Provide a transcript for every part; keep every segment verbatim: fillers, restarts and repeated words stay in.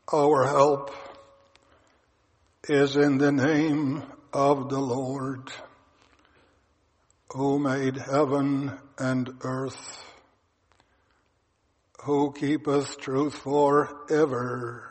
Our help is in the name of the Lord, who made heaven and earth, who keepeth truth forever,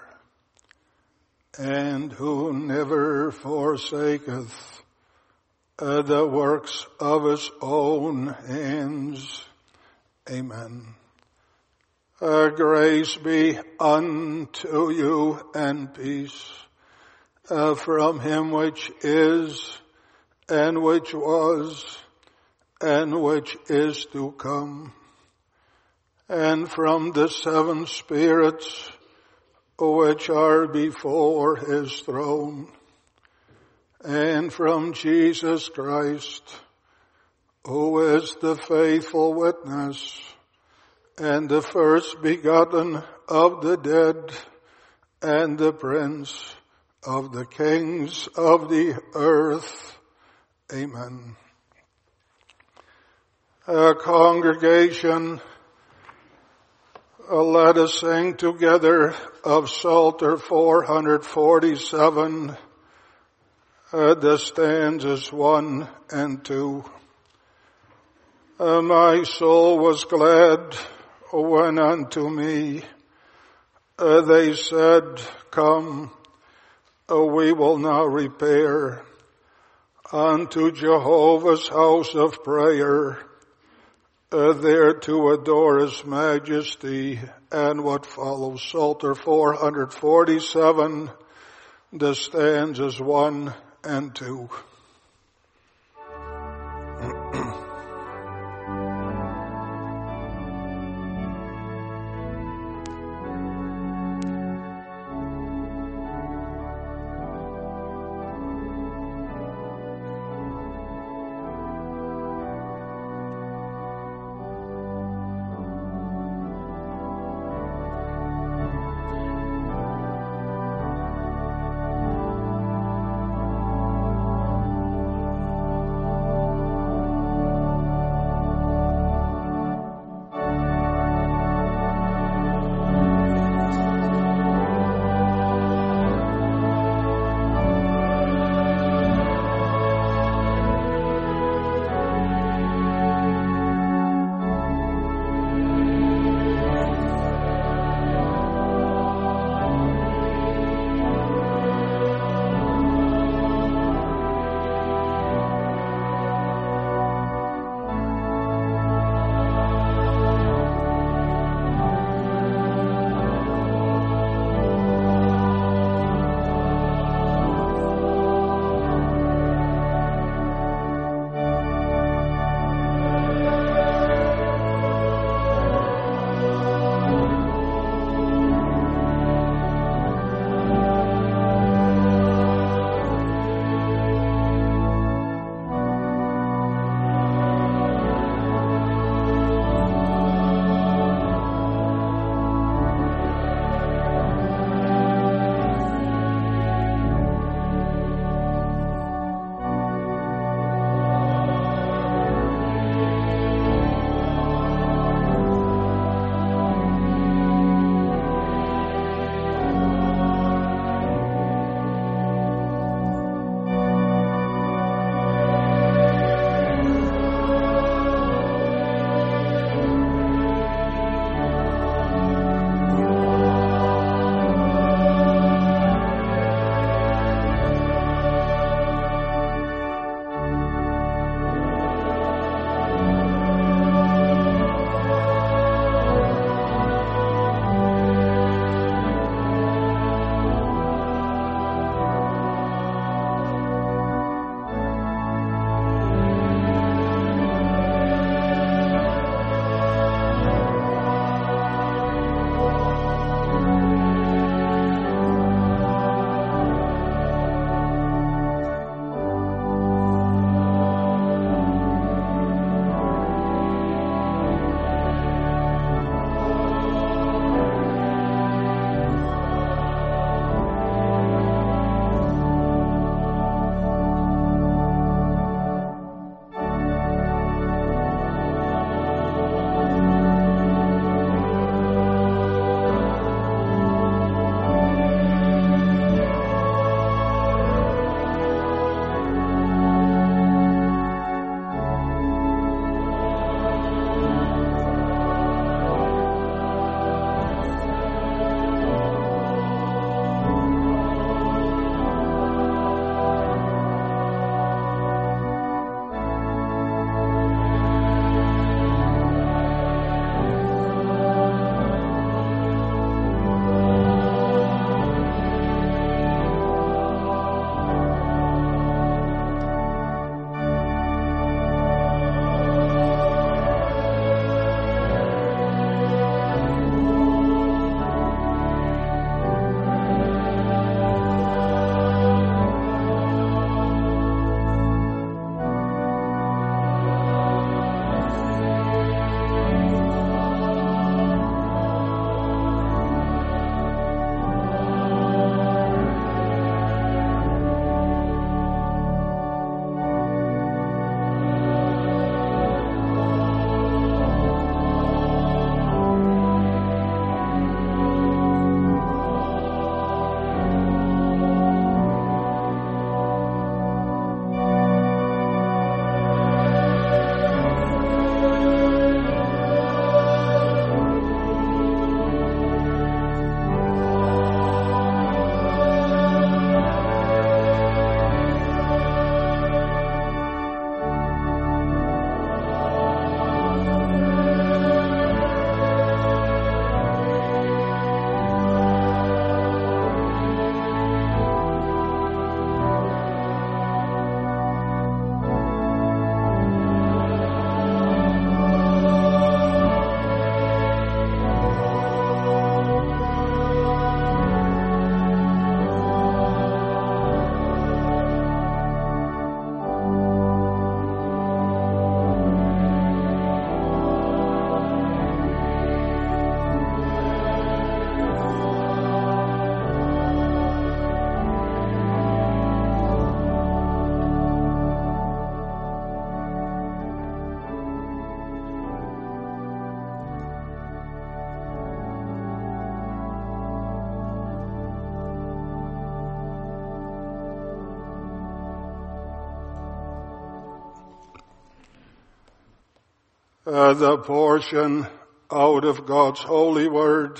and who never forsaketh uh, the works of his own hands. Amen. Uh, grace be unto you and peace uh, from him which is, and which was, and which is to come, and from the seven spirits which are before his throne, and from Jesus Christ, who is the faithful witness, and the first begotten of the dead, and the prince of the kings of the earth. Amen. A congregation, uh, let us sing together of Psalter four forty-seven, uh, the stanzas one and two. Uh, my soul was glad when unto me uh, they said, come, uh, we will now repair unto Jehovah's house of prayer, uh, there to adore his majesty. And what follows, Psalter four forty-seven, the stanzas one and two. Uh, the portion out of God's holy word,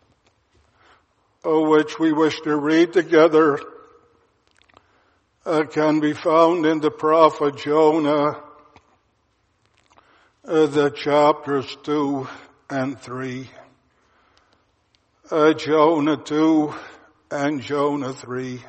uh, which we wish to read together, uh, can be found in the prophet Jonah, uh, the chapters two and three. Uh, Jonah two and Jonah three.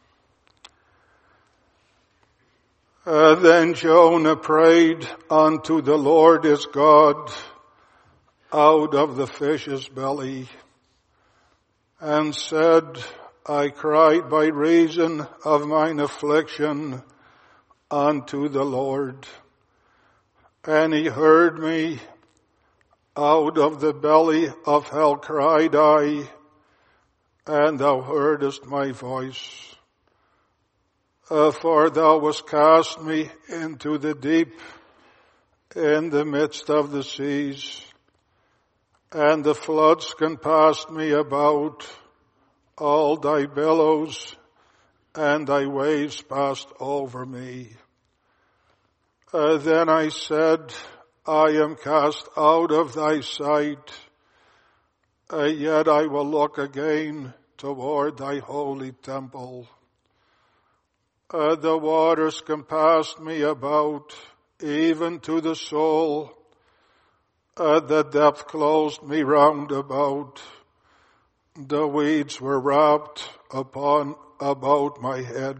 Uh, then Jonah prayed unto the Lord his God out of the fish's belly, and said, I cried by reason of mine affliction unto the Lord. And he heard me. Out of the belly of hell cried I, and thou heardest my voice. Uh, for thou wast cast me into the deep, in the midst of the seas, and the floods compassed me about. All thy billows and thy waves passed over me. Uh, then I said, I am cast out of thy sight, uh, yet I will look again toward thy holy temple. Uh, the waters compassed me about, even to the soul. Uh, the depth closed me round about. The weeds were wrapped upon about my head.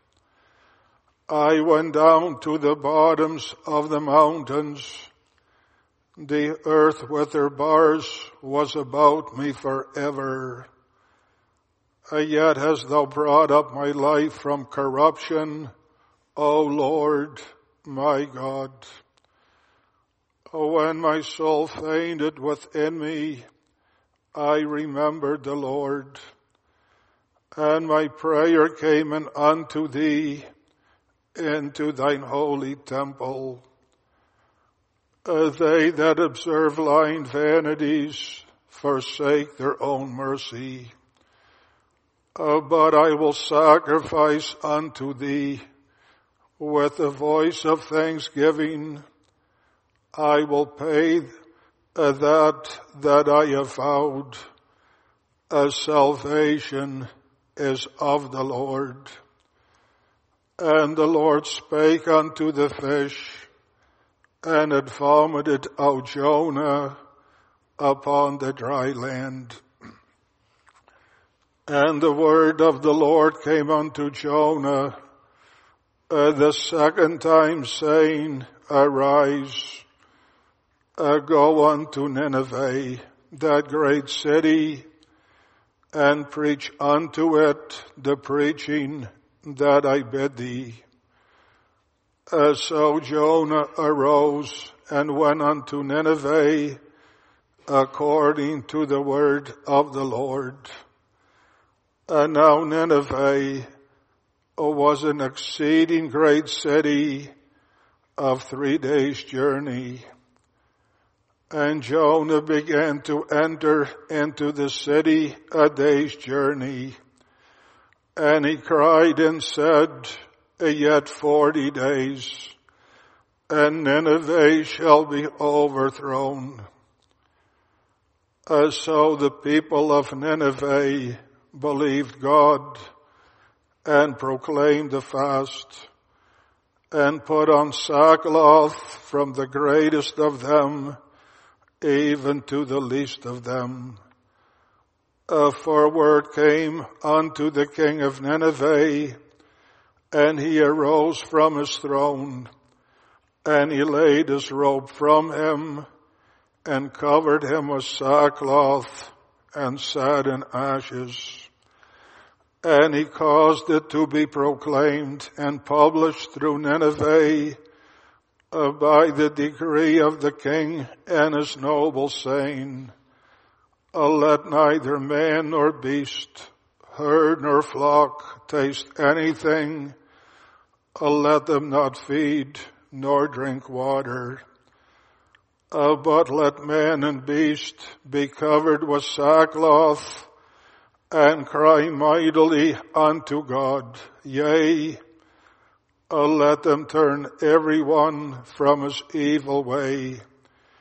I went down to the bottoms of the mountains. The earth with her bars was about me forever. Yet hast thou brought up my life from corruption, O Lord, my God. When my soul fainted within me, I remembered the Lord, and my prayer came in unto thee into thine holy temple. Uh, they that observe lying vanities forsake their own mercy. Uh, but I will sacrifice unto thee with the voice of thanksgiving. I will pay uh, that that I have vowed. Uh, salvation is of the Lord. And the Lord spake unto the fish, and it vomited out Jonah upon the dry land. And the word of the Lord came unto Jonah uh, the second time, saying, Arise, uh, go unto Nineveh, that great city, and preach unto it the preaching that I bid thee. Uh, so Jonah arose and went unto Nineveh according to the word of the Lord. And now Nineveh was an exceeding great city of three days' journey. And Jonah began to enter into the city a day's journey. And he cried and said, Yet forty days, and Nineveh shall be overthrown. Uh, so the people of Nineveh believed God and proclaimed the fast and put on sackcloth from the greatest of them even to the least of them. Uh, for word came unto the king of Nineveh, and he arose from his throne, and he laid his robe from him, and covered him with sackcloth, and sat in ashes. And he caused it to be proclaimed and published through Nineveh uh, by the decree of the king and his nobles, saying, uh, Let neither man nor beast, herd nor flock taste anything. Uh, let them not feed nor drink water. Uh, but let man and beast be covered with sackcloth, and cry mightily unto God. Yea, uh, let them turn every one from his evil way,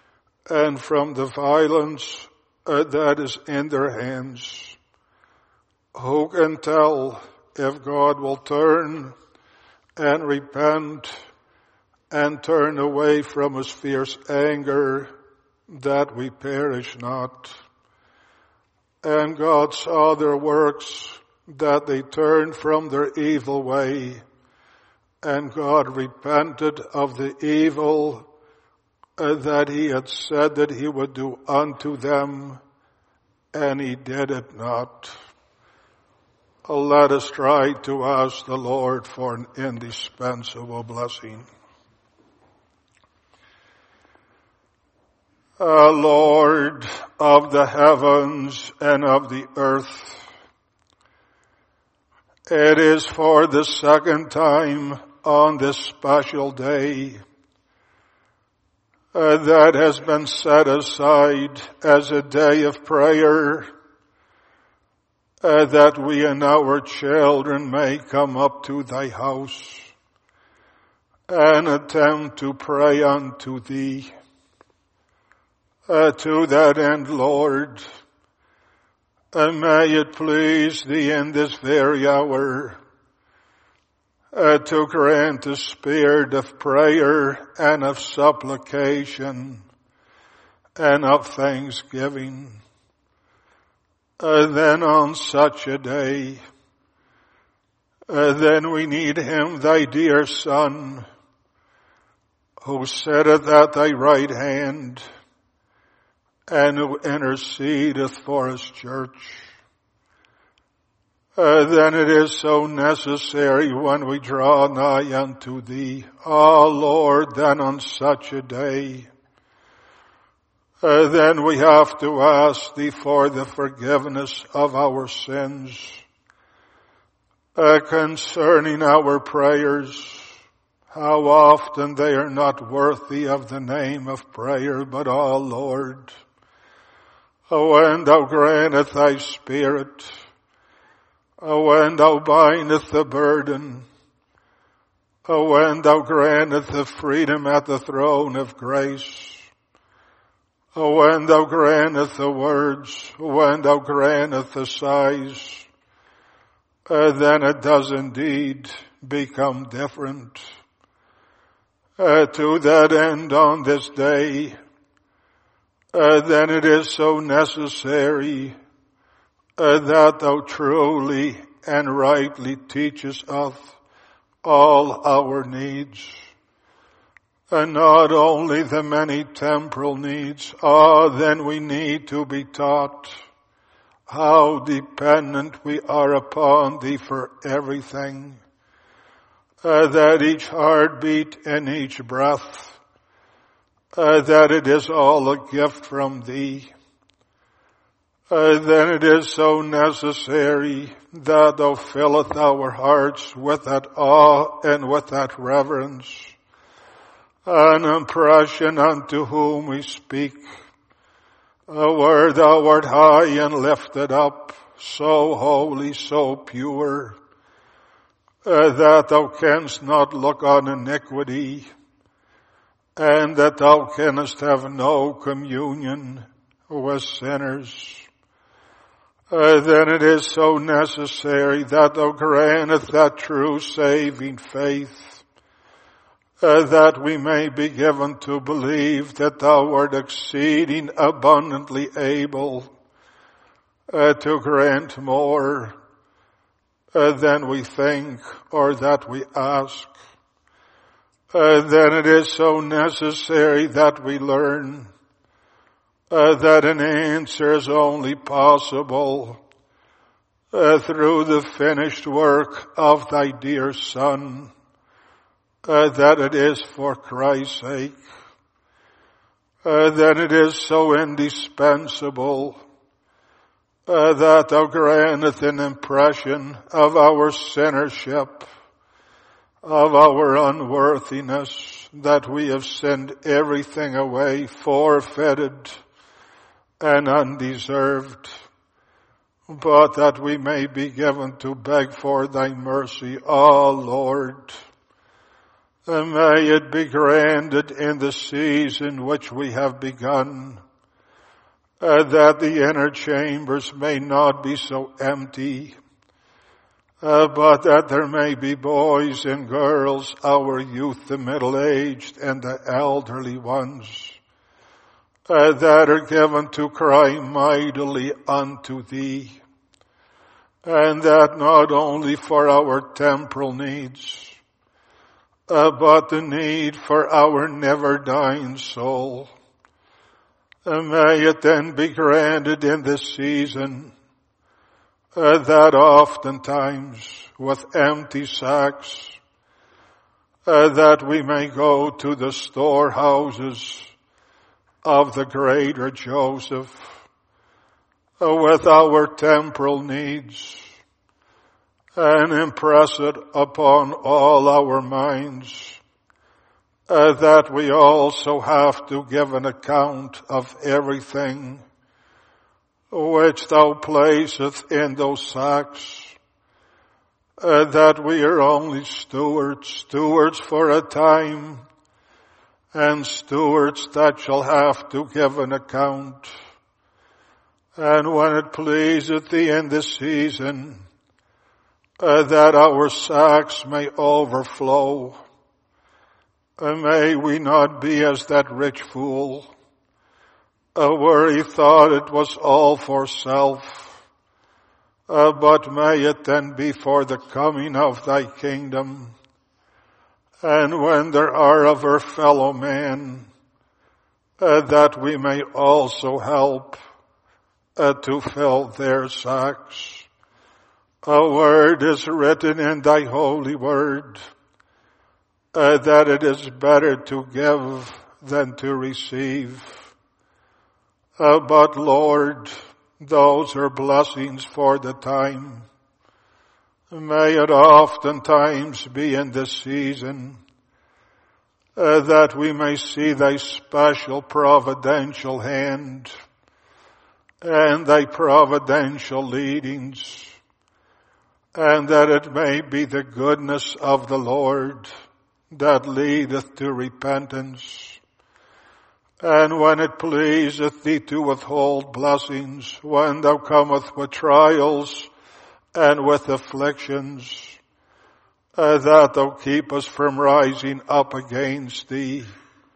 and from the violence uh, that is in their hands. Who can tell if God will turn and repent and turn away from his fierce anger, that we perish not? And God saw their works, that they turned from their evil way, and God repented of the evil uh, that he had said that he would do unto them, and he did it not. Uh, let us try to ask the Lord for an indispensable blessing. Uh, Lord of the heavens and of the earth, it is for the second time on this special day uh, that has been set aside as a day of prayer, uh, that we and our children may come up to thy house and attempt to pray unto thee. Uh, to that end, Lord, uh, may it please thee in this very hour uh, to grant a spirit of prayer and of supplication and of thanksgiving. Uh, then on such a day, uh, then we need him, thy dear Son, who sitteth at thy right hand, and who intercedeth for his church. Uh, then it is so necessary when we draw nigh unto thee, ah, Lord, then on such a day, uh, then we have to ask thee for the forgiveness of our sins, uh, concerning our prayers, how often they are not worthy of the name of prayer, but, ah, Lord, when thou grantest thy Spirit, when thou bindest the burden, when thou grantest the freedom at the throne of grace, when thou grantest the words, when thou grantest the sighs, then it does indeed become different. Uh, to that end on this day, Uh, then it is so necessary uh, that thou truly and rightly teachest us all our needs, and not only the many temporal needs. Ah, then we need to be taught how dependent we are upon thee for everything, uh, that each heartbeat and each breath, Uh, that it is all a gift from thee. Uh, then it is so necessary that thou filleth our hearts with that awe and with that reverence, an impression unto whom we speak, uh, where thou art high and lifted up, so holy, so pure, uh, that thou canst not look on iniquity, and that thou canst have no communion with sinners. Uh, then it is so necessary that thou grantest that true saving faith, uh, that we may be given to believe that thou art exceeding abundantly able uh, to grant more uh, than we think or that we ask. Uh, then it is so necessary that we learn uh, that an answer is only possible uh, through the finished work of thy dear Son, uh, that it is for Christ's sake. Uh, then it is so indispensable uh, that thou grantest an impression of our sinnership, of our unworthiness, that we have sinned everything away, forfeited and undeserved, but that we may be given to beg for thy mercy. Ah, Lord, And may it be granted in the season which we have begun, uh, that the inner chambers may not be so empty, uh, but that there may be boys and girls, our youth, the middle-aged, and the elderly ones, uh, that are given to cry mightily unto thee, and that not only for our temporal needs, Uh, but the need for our never-dying soul. Uh, may it then be granted in this season uh, that oftentimes with empty sacks uh, that we may go to the storehouses of the greater Joseph uh, with our temporal needs, and impress it upon all our minds, uh, that we also have to give an account of everything which thou placest in those sacks, uh, that we are only stewards, stewards for a time, and stewards that shall have to give an account. And when it pleaseth thee in this season, Uh, that our sacks may overflow, and may we not be as that rich fool, uh, where he thought it was all for self, uh, but may it then be for the coming of thy kingdom, and when there are of our fellow men, uh, that we may also help uh, to fill their sacks. A word is written in thy holy word, uh, that it is better to give than to receive. Uh, but Lord, those are blessings for the time. May it oftentimes be in this season uh, that we may see thy special providential hand and thy providential leadings, and that it may be the goodness of the Lord that leadeth to repentance. And when it pleaseth thee to withhold blessings, when thou comest with trials and with afflictions, uh, that thou keep us from rising up against thee,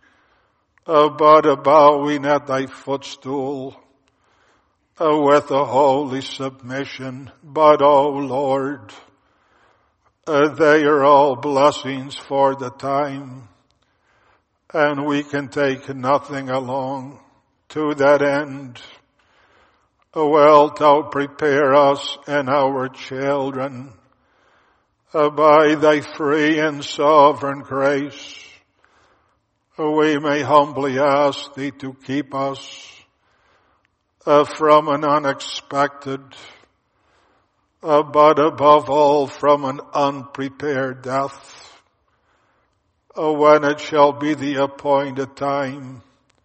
uh, but a bowing at thy footstool, Uh, with a holy submission. But, O Lord, uh, they are all blessings for the time, and we can take nothing along to that end. Uh, wilt thou prepare us and our children uh, by thy free and sovereign grace. Uh, we may humbly ask thee to keep us Uh, from an unexpected, uh, but above all from an unprepared death, uh, when it shall be the appointed time.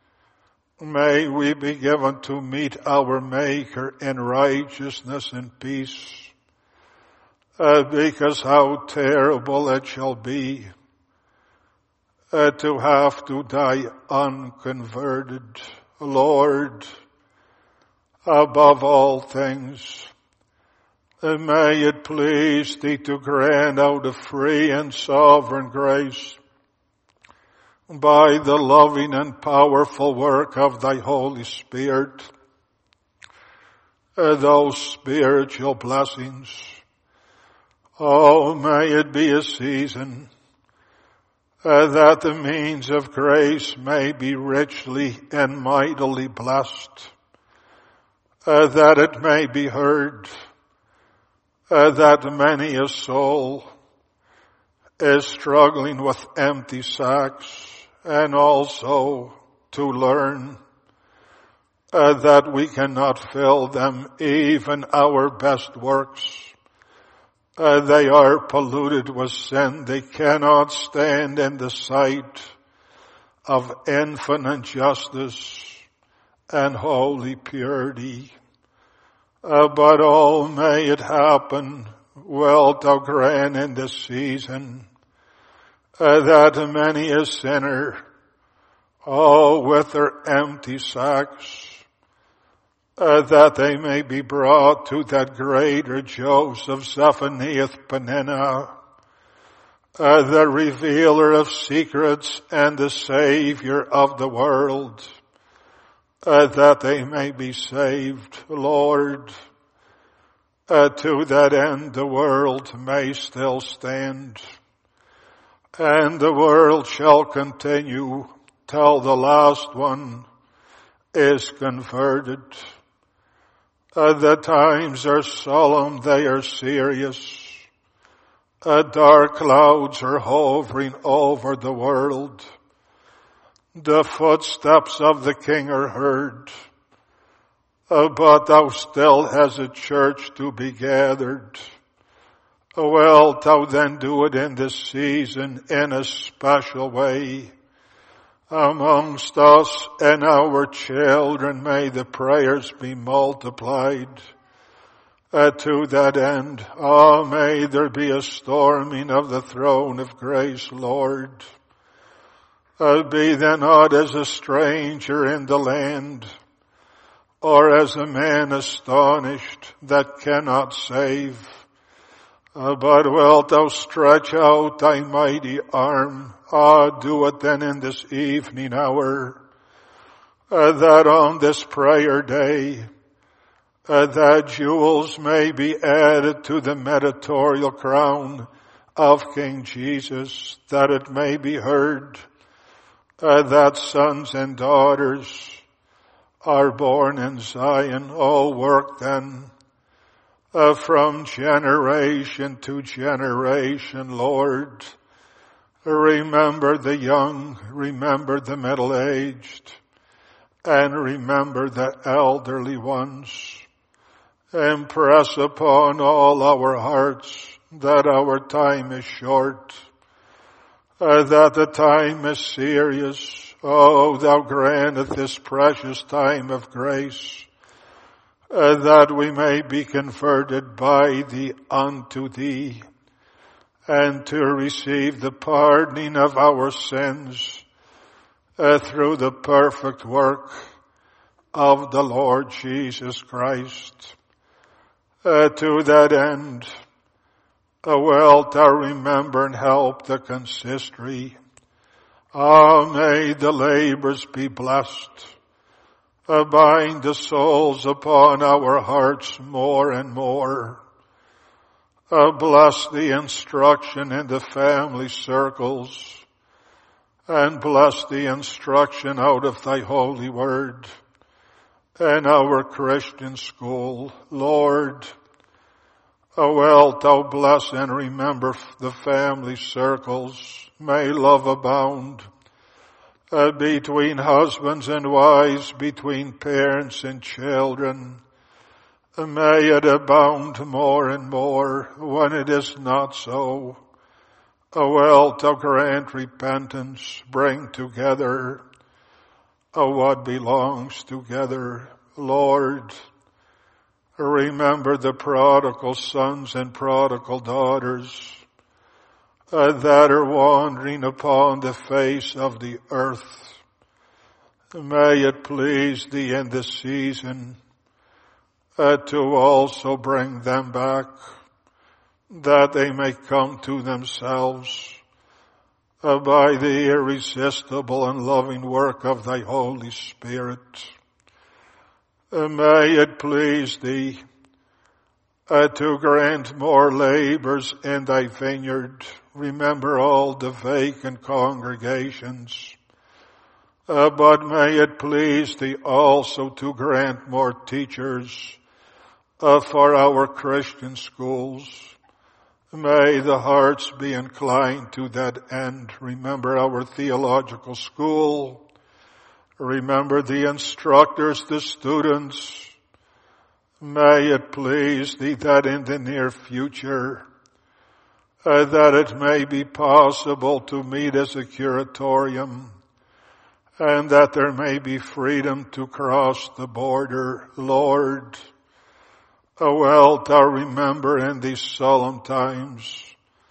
May we be given to meet our Maker in righteousness and peace, uh, because how terrible it shall be uh, to have to die unconverted. Lord, above all things, and may it please thee to grant out of free and sovereign grace, by the loving and powerful work of thy Holy Spirit, uh, those spiritual blessings. Oh, may it be a season uh, that the means of grace may be richly and mightily blessed, Uh, that it may be heard uh, that many a soul is struggling with empty sacks, and also to learn uh, that we cannot fill them, even our best works. Uh, they are polluted with sin. They cannot stand in the sight of infinite justice and holy purity. Uh, but oh, may it happen, wilt thou grant in this season, uh, that many a sinner, oh, with their empty sacks, uh, that they may be brought to that greater Joseph Zephaniah Penina, uh, the revealer of secrets and the Savior of the world, uh, that they may be saved, Lord. Uh, to that end the world may still stand, and the world shall continue till the last one is converted. Uh, the times are solemn, they are serious. Uh, dark clouds are hovering over the world. The footsteps of the King are heard. Uh, but thou still hast a church to be gathered. Uh, wilt thou then do it in this season in a special way? Amongst us and our children may the prayers be multiplied. Uh, to that end, ah, oh, may there be a storming of the throne of grace, Lord. Uh, be then not as a stranger in the land, or as a man astonished that cannot save. Uh, but wilt thou stretch out thy mighty arm? Ah, do it then in this evening hour, uh, that on this prayer day, uh, that jewels may be added to the mediatorial crown of King Jesus, that it may be heard, uh, that sons and daughters are born in Zion. Oh, work then uh, from generation to generation, Lord. Remember the young, remember the middle-aged, and remember the elderly ones. Impress upon all our hearts that our time is short, uh, that the time is serious. Oh, thou granteth this precious time of grace, uh, that we may be converted by thee unto thee, and to receive the pardoning of our sins uh, through the perfect work of the Lord Jesus Christ. Uh, to that end, uh, wilt thou remember and help the consistory. Ah, may the labors be blessed. Uh, bind the souls upon our hearts more and more. Uh, bless the instruction in the family circles, and bless the instruction out of thy holy word and our Christian school. Lord, uh, wilt thou bless and remember the family circles. May love abound uh, between husbands and wives, between parents and children. Uh, may it abound more and more. When it is not so, uh, wilt thou grant repentance, bring together uh, what belongs together. Lord, remember the prodigal sons and prodigal daughters Uh, that are wandering upon the face of the earth. May it please thee in this season uh, to also bring them back, that they may come to themselves uh, by the irresistible and loving work of thy Holy Spirit. Uh, may it please thee uh, to grant more labors in thy vineyard. Remember all the vacant congregations. Uh, but may it please thee also to grant more teachers uh, for our Christian schools. May the hearts be inclined to that end. Remember our theological school. Remember the instructors, the students. May it please thee that in the near future, Uh, that it may be possible to meet as a curatorium, and that there may be freedom to cross the border. Lord, uh, wilt thou remember in these solemn times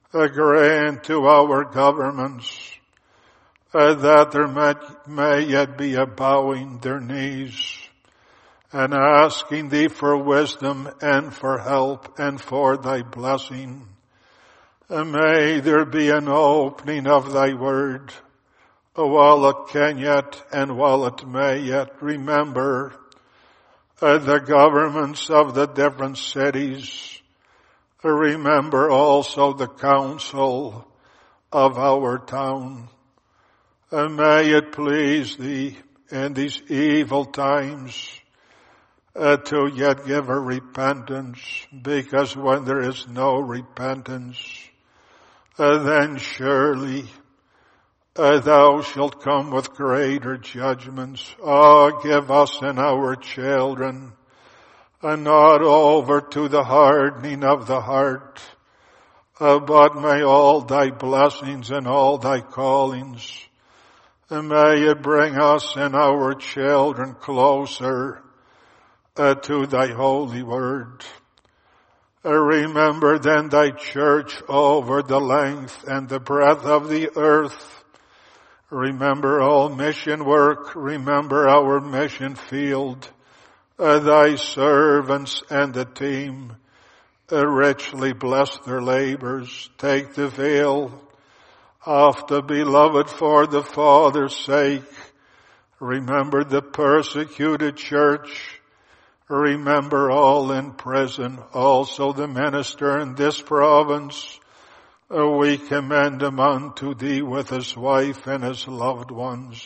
Uh, grant to our governments uh, that there may, may yet be a bowing their knees and asking thee for wisdom and for help and for thy blessing. And may there be an opening of thy word while it can yet and while it may yet remember uh, the governments of the different cities. Remember also the council of our town. And may it please thee in these evil times Uh, to yet give a repentance, because when there is no repentance, uh, then surely uh, thou shalt come with greater judgments. Oh, give us and our children, and not over to the hardening of the heart, uh, but may all thy blessings and all thy callings, and may it bring us and our children closer Uh, to thy holy word. Uh, remember then thy church over the length and the breadth of the earth. Remember all mission work. Remember our mission field, uh, thy servants and the team. Uh, richly bless their labors. Take the veil off the beloved for the Father's sake. Remember the persecuted church. Remember all in prison, also the minister in this province. Uh, we commend him unto thee with his wife and his loved ones.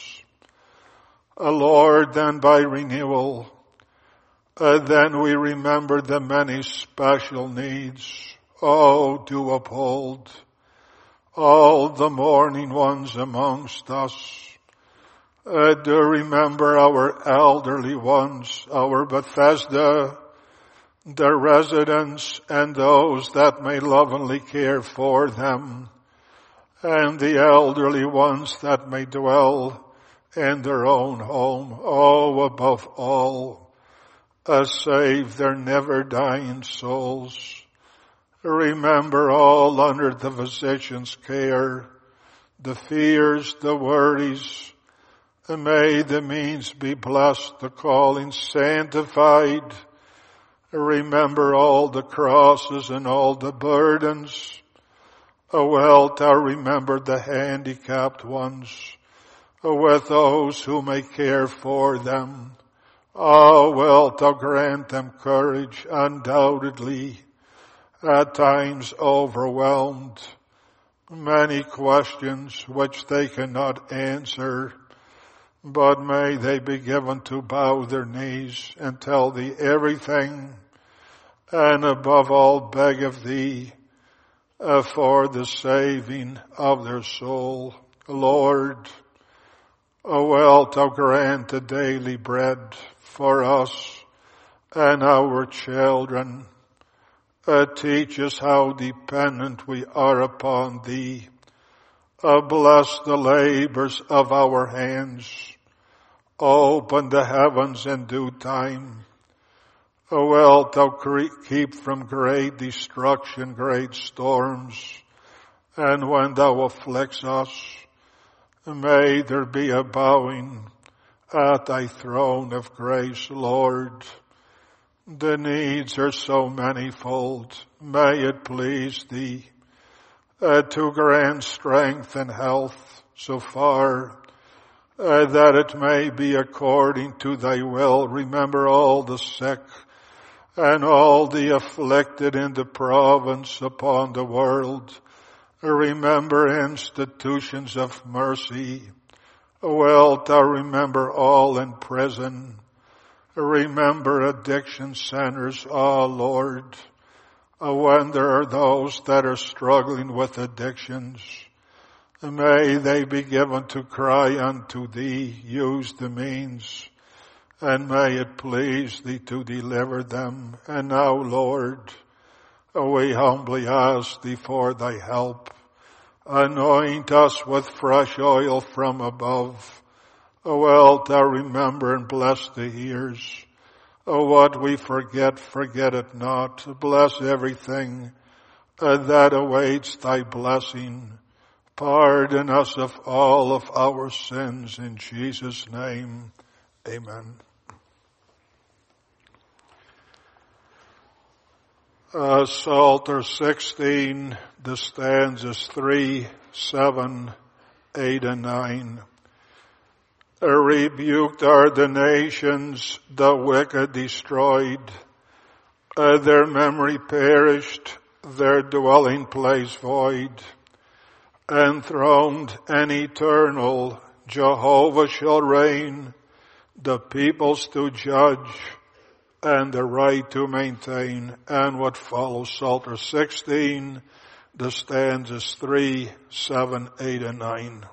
Uh, Lord, then by renewal, uh, then we remember the many special needs. Oh, do uphold all the mourning ones amongst us. Uh, do remember our elderly ones, our Bethesda, the residents, and those that may lovingly care for them, and the elderly ones that may dwell in their own home. Oh, above all, uh, save their never-dying souls. Remember all under the physician's care, the fears, the worries. And may the means be blessed, the calling sanctified. Remember all the crosses and all the burdens. Oh, wilt thou remember the handicapped ones, oh, with those who may care for them. Oh, wilt thou grant them courage, undoubtedly, at times overwhelmed. Many questions which they cannot answer. But may they be given to bow their knees and tell thee everything, and above all beg of thee uh, for the saving of their soul. Lord, oh, wilt thou grant the daily bread for us and our children. Uh, teach us how dependent we are upon thee. Uh, bless the labors of our hands. Open the heavens in due time. O wilt thou keep from great destruction, great storms. And when thou afflicts us, may there be a bowing at thy throne of grace, Lord. The needs are so manifold. May it please thee uh, to grant strength and health so far uh, that it may be according to thy will. Remember all the sick and all the afflicted in the province upon the world. Remember institutions of mercy. Wilt thou remember all in prison? Remember addiction centers, O Lord, when there are those that are struggling with addictions. May they be given to cry unto thee. Use the means, and may it please thee to deliver them. And now, Lord, we humbly ask thee for thy help. Anoint us with fresh oil from above. Wilt thou remember and bless the ears? Oh, what we forget, forget it not. Bless everything uh, that awaits thy blessing. Pardon us of all of our sins in Jesus' name. Amen. Uh, Psalter sixteen, the stanzas three, seven, eight, and nine. Uh, rebuked are the nations, the wicked destroyed. Uh, their memory perished, their dwelling place void. Enthroned and eternal, Jehovah shall reign, the peoples to judge, and the right to maintain. And what follows, Psalter sixteen, the stanzas three, seven, eight, and nine.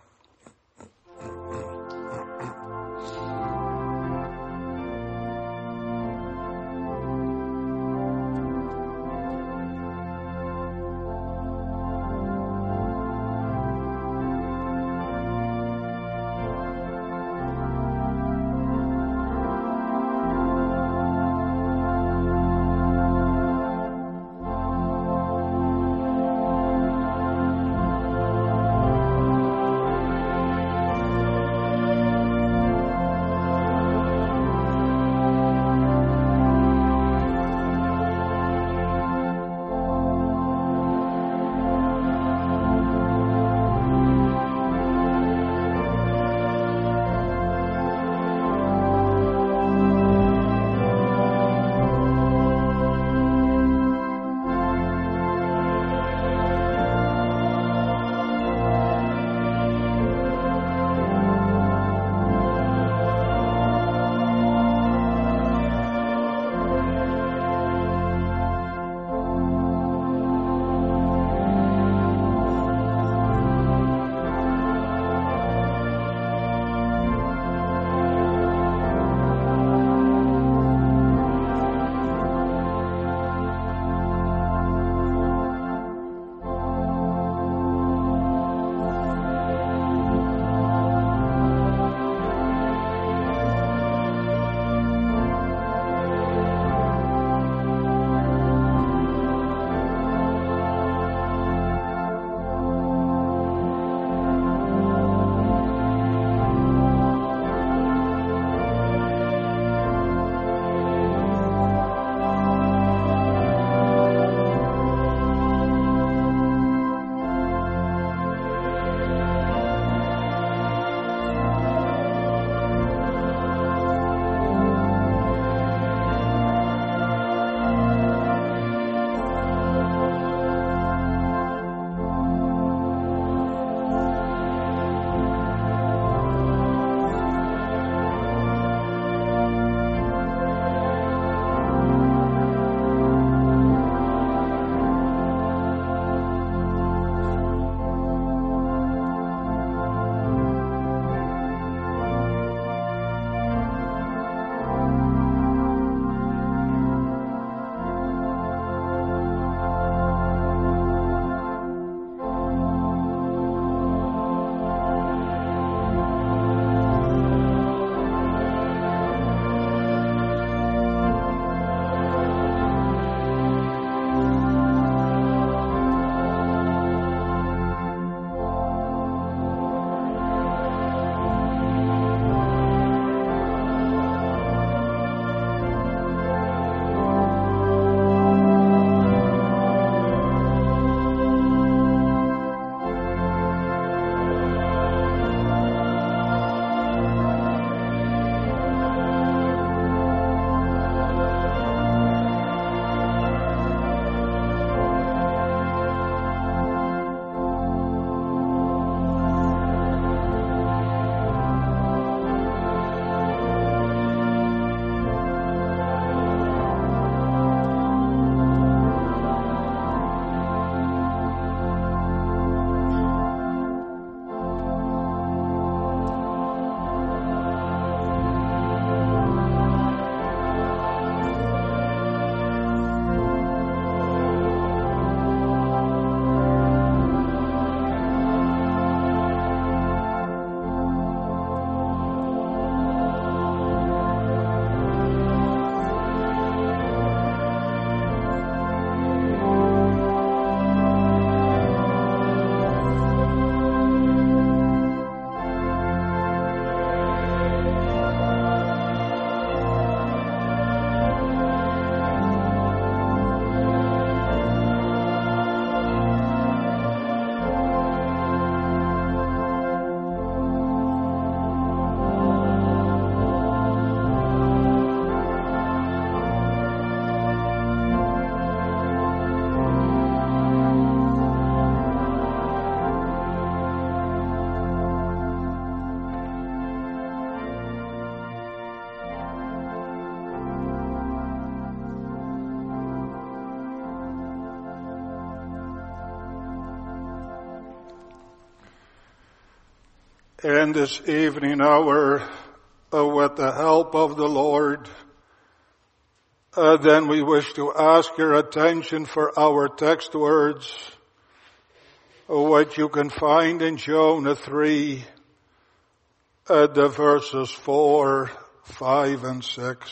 In this evening hour, uh, with the help of the Lord, uh, then we wish to ask your attention for our text words, uh, what you can find in Jonah three, uh, the verses four, five, and six.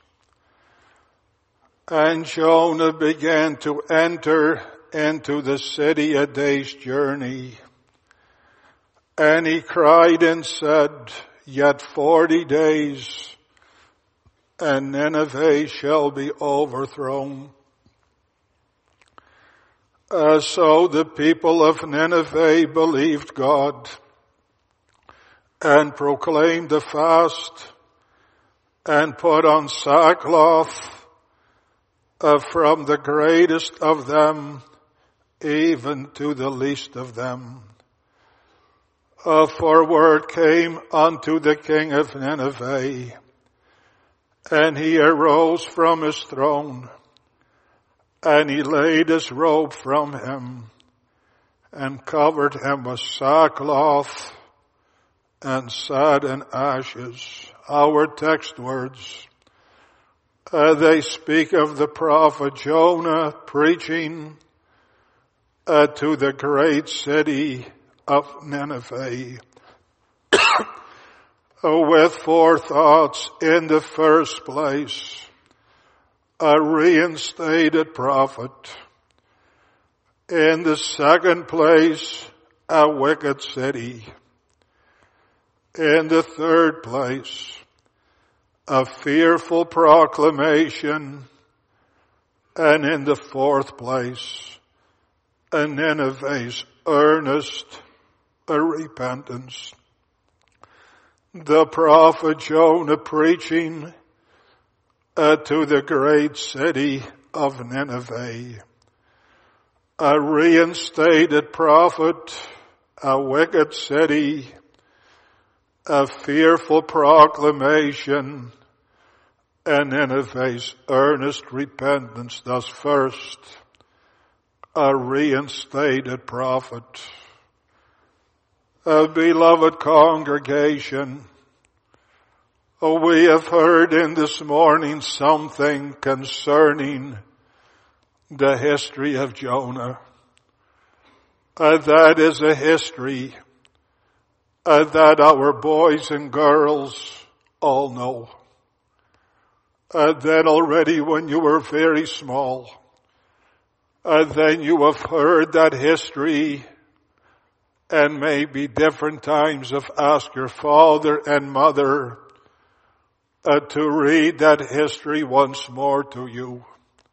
And Jonah began to enter into the city a day's journey. And he cried and said, yet forty days, and Nineveh shall be overthrown. Uh, so the people of Nineveh believed God and proclaimed a fast and put on sackcloth uh, from the greatest of them even to the least of them. Uh, for word came unto the king of Nineveh, and he arose from his throne, and he laid his robe from him, and covered him with sackcloth, and sat in ashes. Our text words, uh, they speak of the prophet Jonah preaching uh, to the great city of Nineveh. With four thoughts. In the first place, a reinstated prophet. In the second place, a wicked city. In the third place, a fearful proclamation. And in the fourth place, a Nineveh's earnest a repentance. The prophet Jonah preaching uh, to the great city of Nineveh. A reinstated prophet, a wicked city, a fearful proclamation, and Nineveh's earnest repentance. Thus first, a reinstated prophet. A beloved congregation, we have heard in this morning something concerning the history of Jonah. Uh, that is a history uh, that our boys and girls all know. Uh, that already when you were very small, uh, then you have heard that history. And maybe different times have asked your father and mother uh, to read that history once more to you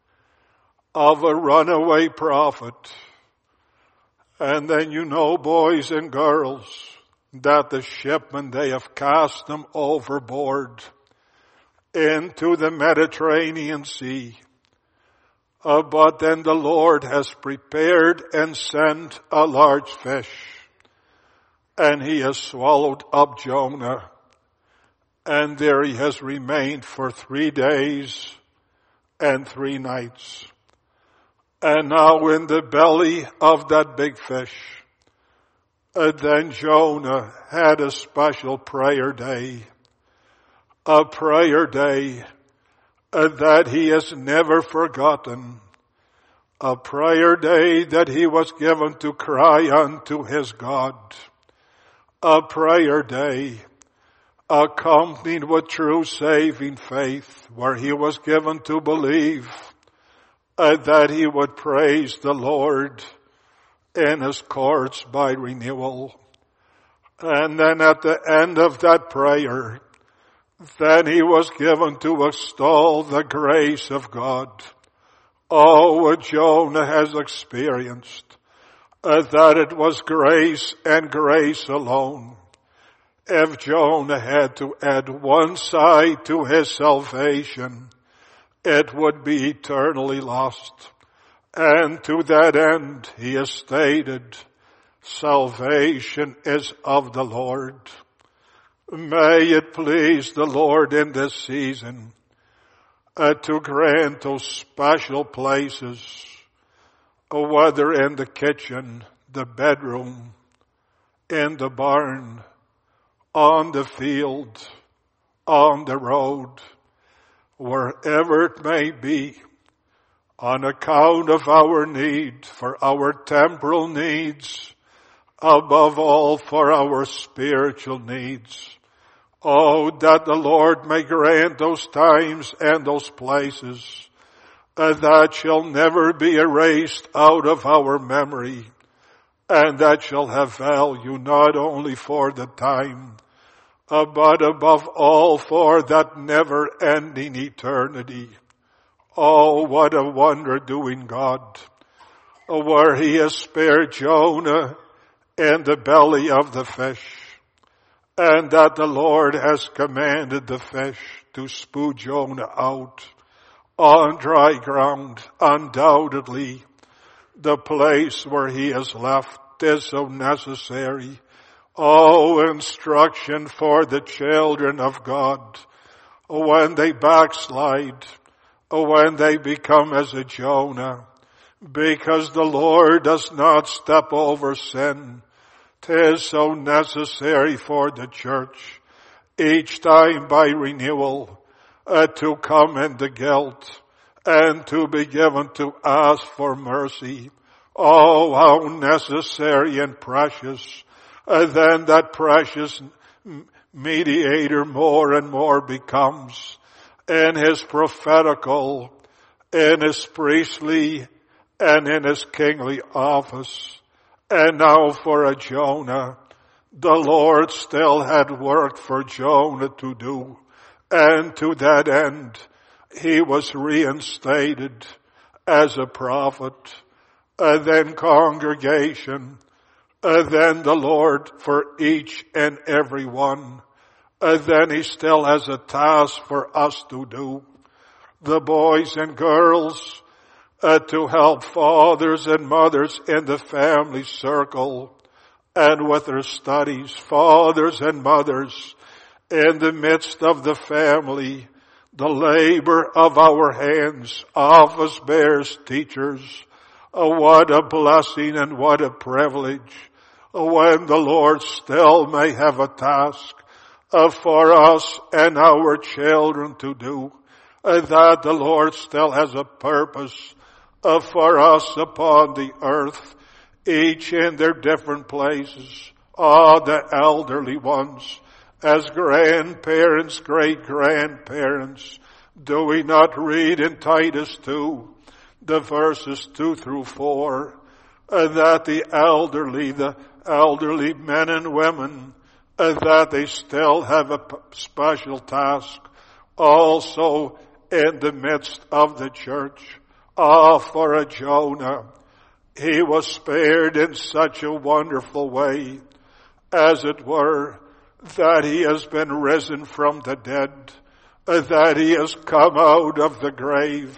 of a runaway prophet. And then you know, boys and girls, that the shipmen, they have cast them overboard into the Mediterranean Sea. Uh, but then the Lord has prepared and sent a large fish. And he has swallowed up Jonah. And there he has remained for three days and three nights. And now in the belly of that big fish, uh, then Jonah had a special prayer day. A prayer day uh, that he has never forgotten. A prayer day that he was given to cry unto his God. A prayer day accompanied with true saving faith, where he was given to believe uh, that he would praise the Lord in his courts by renewal. And then at the end of that prayer, then he was given to extol the grace of God. Oh, what Jonah has experienced. Uh, that it was grace and grace alone. If Jonah had to add one side to his salvation, it would be eternally lost. And to that end, he has stated, salvation is of the Lord. May it please the Lord in this season uh, to grant those special places, whether in the kitchen, the bedroom, in the barn, on the field, on the road, wherever it may be, on account of our need for our temporal needs, above all for our spiritual needs. Oh, that the Lord may grant those times and those places uh, that shall never be erased out of our memory, and that shall have value not only for the time, uh, but above all for that never-ending eternity. Oh, what a wonder-doing God, uh, where He has spared Jonah in the belly of the fish, and that the Lord has commanded the fish to spew Jonah out on dry ground. Undoubtedly, the place where He has left is so necessary. Oh, instruction for the children of God when they backslide, when they become as a Jonah, because the Lord does not step over sin. 'Tis so necessary for the church each time by renewal uh, to come in the guilt and to be given to ask for mercy. Oh, how necessary and precious uh, then that precious mediator more and more becomes in his prophetical, in his priestly, and in his kingly office. And now for a Jonah, the Lord still had work for Jonah to do. And to that end, he was reinstated as a prophet. And then congregation, and then the Lord for each and every one. And then He still has a task for us to do. The boys and girls, Uh, to help fathers and mothers in the family circle and with their studies, fathers and mothers in the midst of the family, the labor of our hands, office bearers, teachers. Oh, what a blessing and what a privilege when the Lord still may have a task uh, for us and our children to do, uh, that the Lord still has a purpose Uh, for us upon the earth, each in their different places. Ah, the elderly ones, as grandparents, great-grandparents. Do we not read in Titus two, the verses two through four, uh, that the elderly, the elderly men and women, uh, that they still have a p- special task also in the midst of the church. Ah, for a Jonah, he was spared in such a wonderful way, as it were, that he has been risen from the dead, that he has come out of the grave.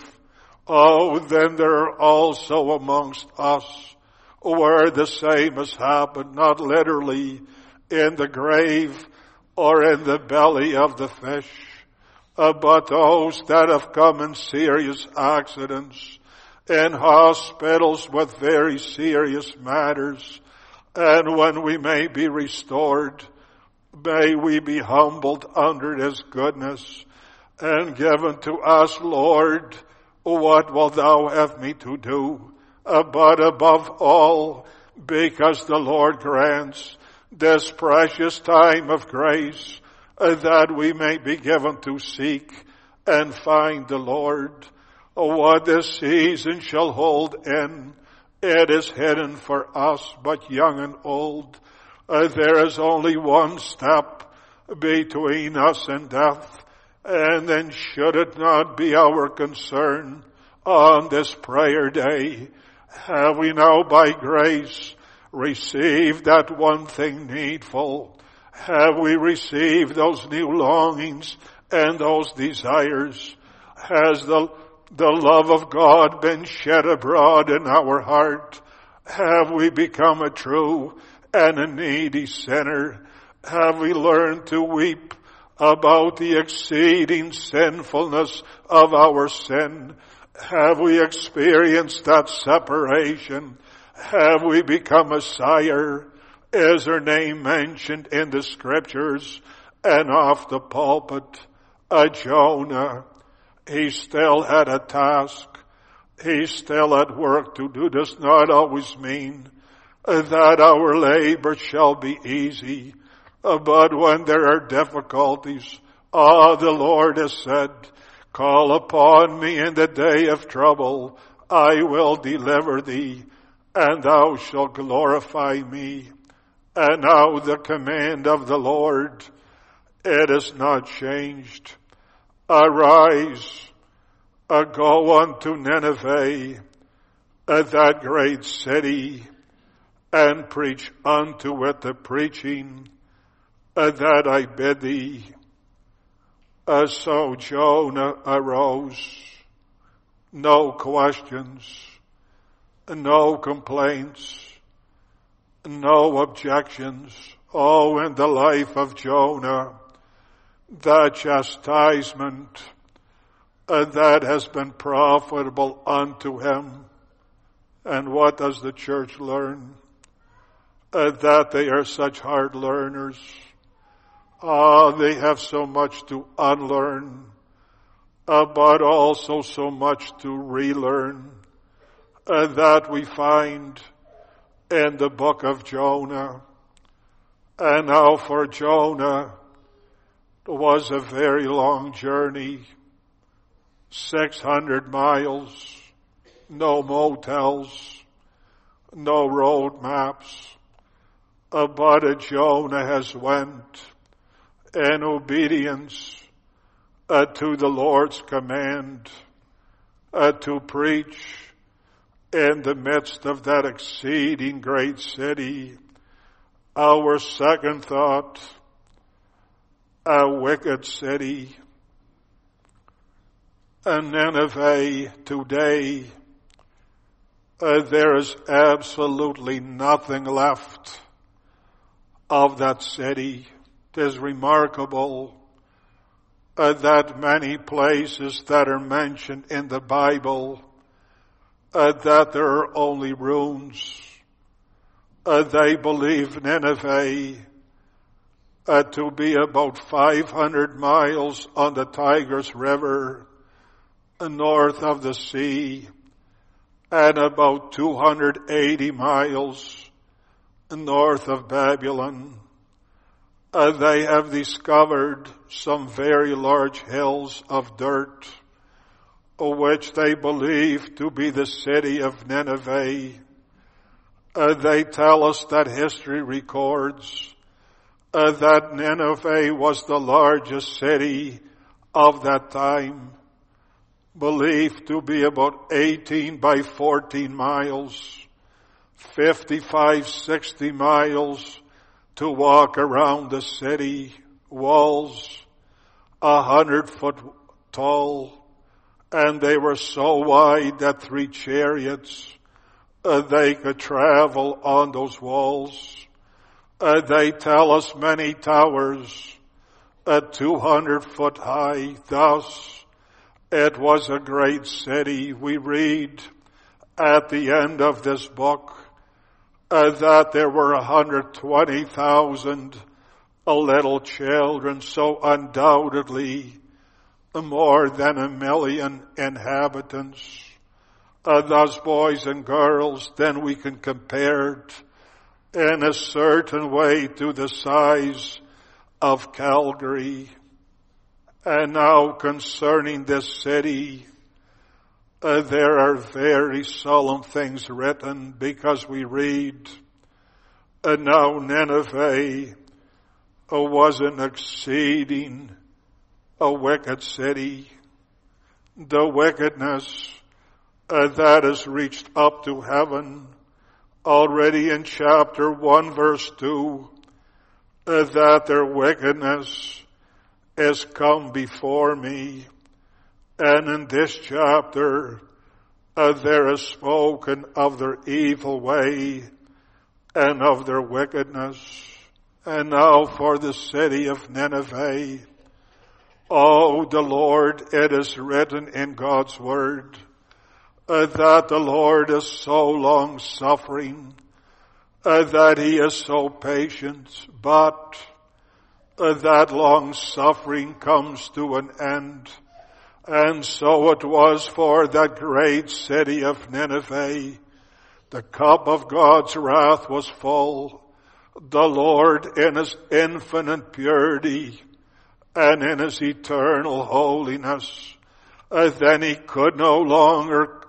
Oh, then there are also amongst us where the same has happened, not literally in the grave or in the belly of the fish, Uh, but those that have come in serious accidents, in hospitals with very serious matters, and when we may be restored, may we be humbled under His goodness and given to us, Lord, what wilt Thou have me to do? Uh, but above all, because the Lord grants this precious time of grace, Uh, that we may be given to seek and find the Lord. Oh, what this season shall hold in, it is hidden for us, but young and old. Uh, there is only one step between us and death, and then should it not be our concern on this prayer day, have we now by grace received that one thing needful? Have we received those new longings and those desires? Has the, the love of God been shed abroad in our heart? Have we become a true and a needy sinner? Have we learned to weep about the exceeding sinfulness of our sin? Have we experienced that separation? Have we become a sire is her name mentioned in the scriptures and off the pulpit. Uh, Jonah, he still had a task. He still had work to do. Does not always mean uh, that our labor shall be easy. Uh, but when there are difficulties, ah, the Lord has said, call upon me in the day of trouble. I will deliver thee, and thou shalt glorify me. And now the command of the Lord, it is not changed. Arise, uh, go unto Nineveh, uh, that great city, and preach unto it the preaching uh, that I bid thee. Uh, so Jonah arose. No questions, no complaints, no objections. Oh, in the life of Jonah, the chastisement uh, that has been profitable unto him. And what does the church learn? Uh, that they are such hard learners. Ah, they have so much to unlearn, uh, but also so much to relearn. Uh, that we find in the book of Jonah. And now for Jonah, it was a very long journey, six hundred miles, no motels, no road maps, uh, but uh, Jonah has went in obedience uh, to the Lord's command uh, to preach in the midst of that exceeding great city. Our second thought, a wicked city. And Nineveh today, uh, there is absolutely nothing left of that city. It is remarkable uh, that many places that are mentioned in the Bible, uh, that there are only ruins. Uh, they believe Nineveh uh, to be about five hundred miles on the Tigris River, uh, north of the sea, and about two hundred eighty miles north of Babylon. Uh, they have discovered some very large hills of dirt, which they believe to be the city of Nineveh. Uh, they tell us that history records uh, that Nineveh was the largest city of that time, believed to be about eighteen by fourteen miles, fifty-five, sixty miles to walk around the city, walls a hundred foot tall, and they were so wide that three chariots Uh, they could travel on those walls. Uh, they tell us many towers at two hundred foot high. Thus, it was a great city. We read at the end of this book uh, that there were one hundred twenty thousand little children, so undoubtedly more than a million inhabitants. Uh, those boys and girls, then we can compare it in a certain way to the size of Calgary. And now concerning this city, uh, there are very solemn things written, because we read, and now Nineveh uh, was an exceeding a wicked city. The wickedness Uh, that has reached up to heaven. Already in chapter one verse two, uh, that their wickedness has come before me. And in this chapter, uh, there is spoken of their evil way and of their wickedness. And now for the city of Nineveh, oh, the Lord, it is written in God's word, Uh, that the Lord is so long suffering, uh, that he is so patient, but uh, that long suffering comes to an end. And so it was for that great city of Nineveh. The cup of God's wrath was full. The Lord in his infinite purity and in his eternal holiness, uh, then he could no longer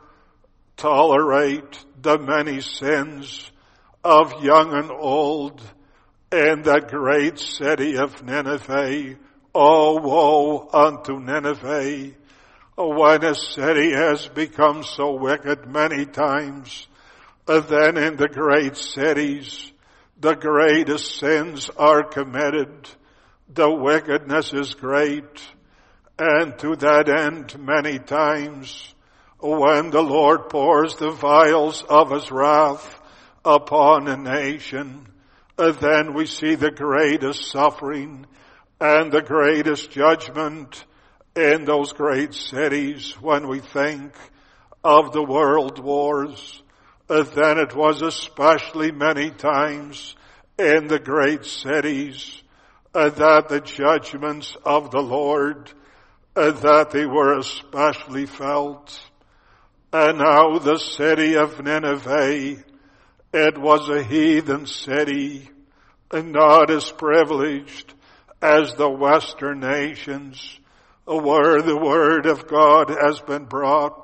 tolerate the many sins of young and old in that great city of Nineveh. Oh, woe unto Nineveh, when a city has become so wicked many times. Then in the great cities, the greatest sins are committed. The wickedness is great. And to that end, many times, when the Lord pours the vials of his wrath upon a nation, then we see the greatest suffering and the greatest judgment in those great cities. When we think of the world wars, then it was especially many times in the great cities that the judgments of the Lord, that they were especially felt. And now the city of Nineveh, it was a heathen city, and not as privileged as the Western nations, where the word of God has been brought.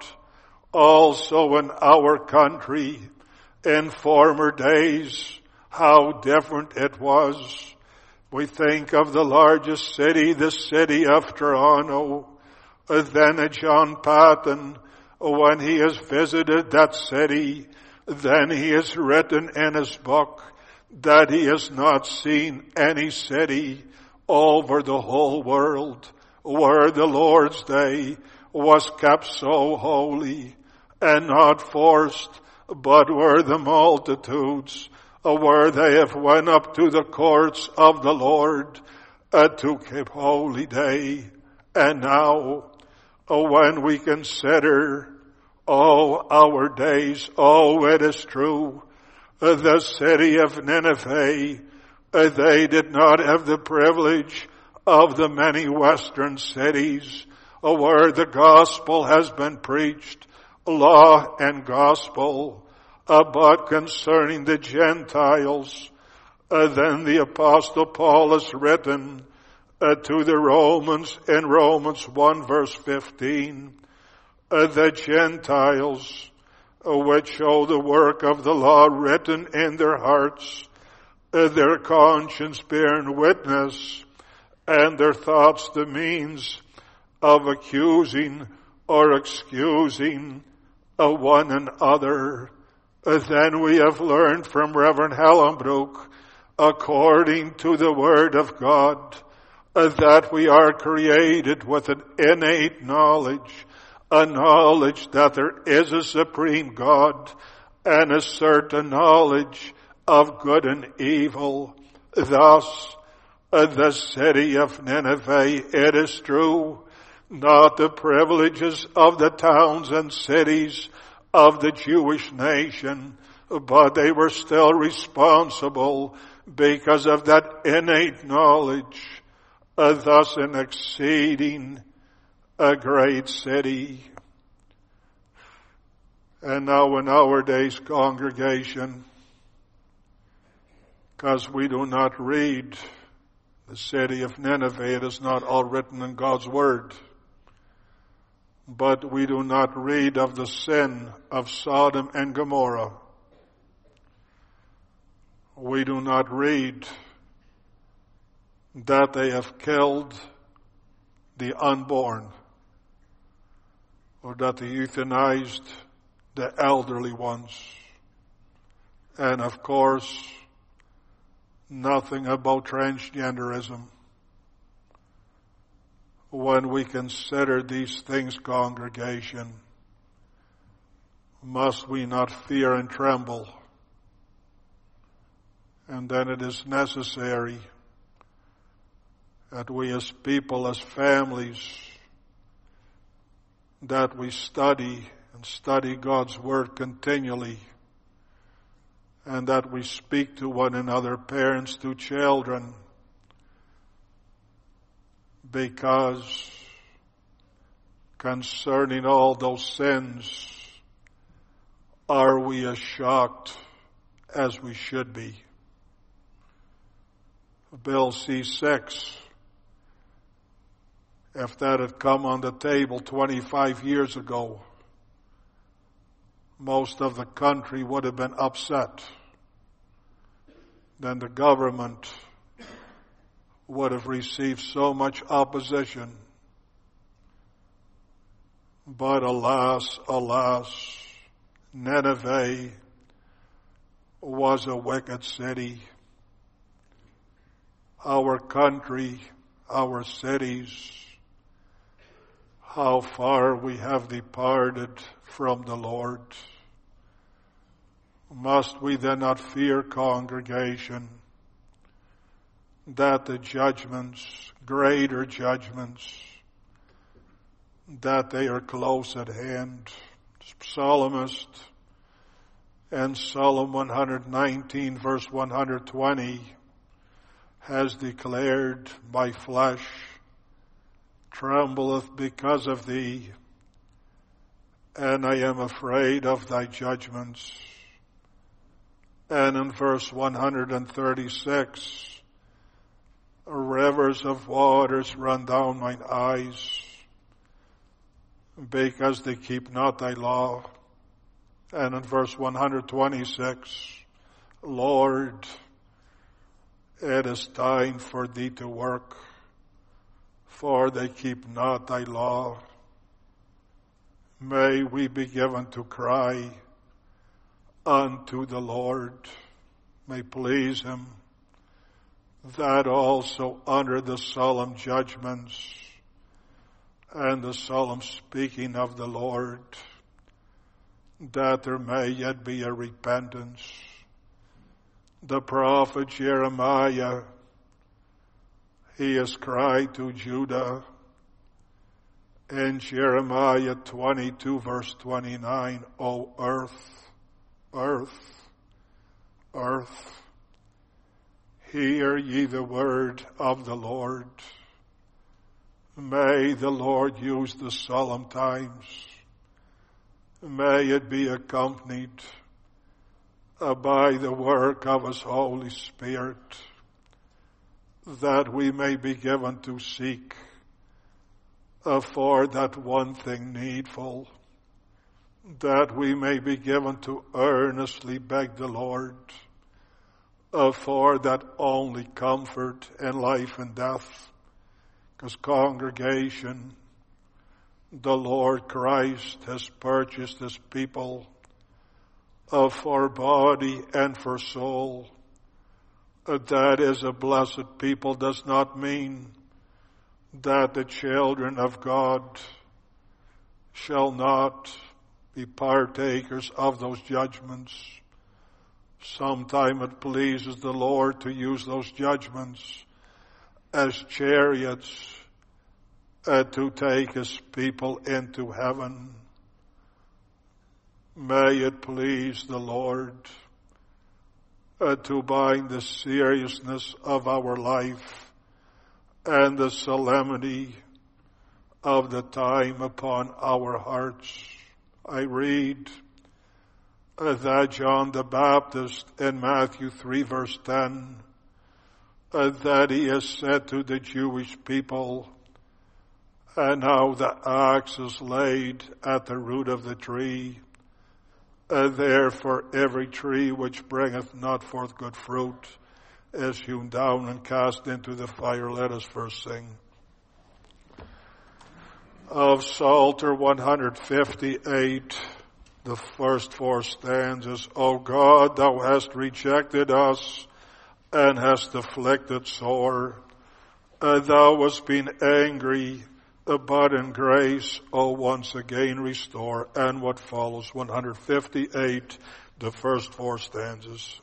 Also in our country, in former days, how different it was. We think of the largest city, the city of Toronto. Then John Paton, when he has visited that city, then he has written in his book that he has not seen any city over the whole world where the Lord's Day was kept so holy and not forced, but where the multitudes, where they have went up to the courts of the Lord uh, to keep holy day. And now, oh, when we consider, oh, our days, oh, it is true, uh, the city of Nineveh, uh, they did not have the privilege of the many Western cities uh, where the gospel has been preached, law and gospel. Uh, but concerning the Gentiles, uh, then the Apostle Paul has written uh, to the Romans in Romans one verse fifteen, uh, the Gentiles, uh, which show the work of the law written in their hearts, uh, their conscience bearing witness, and their thoughts the means of accusing or excusing uh, one another. Then we have learned from Reverend Hellenbrook, according to the Word of God, that we are created with an innate knowledge, a knowledge that there is a supreme God, and a certain knowledge of good and evil. Thus, the city of Nineveh, it is true, not the privileges of the towns and cities of the Jewish nation, but they were still responsible because of that innate knowledge, uh, thus an exceeding a great city. And now in our days, congregation, because we do not read the city of Nineveh, it is not all written in God's Word. But we do not read of the sin of Sodom and Gomorrah. We do not read that they have killed the unborn, or that they euthanized the elderly ones. And of course, nothing about transgenderism. When we consider these things, congregation, must we not fear and tremble? And then it is necessary that we as people, as families, that we study and study God's Word continually, and that we speak to one another, parents to children, because concerning all those sins, are we as shocked as we should be? Bill C six, if that had come on the table twenty-five years ago, most of the country would have been upset. Then the government would have received so much opposition. But alas, alas, Nineveh was a wicked city. Our country, our cities, how far we have departed from the Lord. Must we then not fear, congregation, that the judgments, greater judgments, that they are close at hand? Psalmist in Psalm one nineteen verse one twenty has declared, my flesh trembleth because of thee, and I am afraid of thy judgments. And in verse one thirty-six, rivers of waters run down mine eyes, because they keep not thy law. And in verse one twenty-six, Lord, it is time for thee to work, for they keep not thy law. May we be given to cry unto the Lord. May please him, that also under the solemn judgments and the solemn speaking of the Lord, that there may yet be a repentance. The prophet Jeremiah, he has cried to Judah in Jeremiah twenty-two verse twenty-nine, O earth, earth, earth, hear ye the word of the Lord. May the Lord use the solemn times. May it be accompanied uh, by the work of his Holy Spirit, that we may be given to seek uh, for that one thing needful, that we may be given to earnestly beg the Lord uh, for that only comfort in life and death. Because congregation, the Lord Christ has purchased his people uh, for body and for soul. Uh, that is, a blessed people does not mean that the children of God shall not be partakers of those judgments. Sometime it pleases the Lord to use those judgments as chariots uh, to take his people into heaven. May it please the Lord uh, to bind the seriousness of our life and the solemnity of the time upon our hearts. I read uh, that John the Baptist in Matthew three verse ten, uh, that he has said to the Jewish people, and now the axe is laid at the root of the tree, uh, therefore every tree which bringeth not forth good fruit is hewn down and cast into the fire. Let us first sing. Of Psalter one fifty-eight, the first four stanzas. O God, thou hast rejected us and hast afflicted sore. Uh, thou hast been angry, uh, but in grace, O once again restore. And what follows, one fifty-eight, the first four stanzas.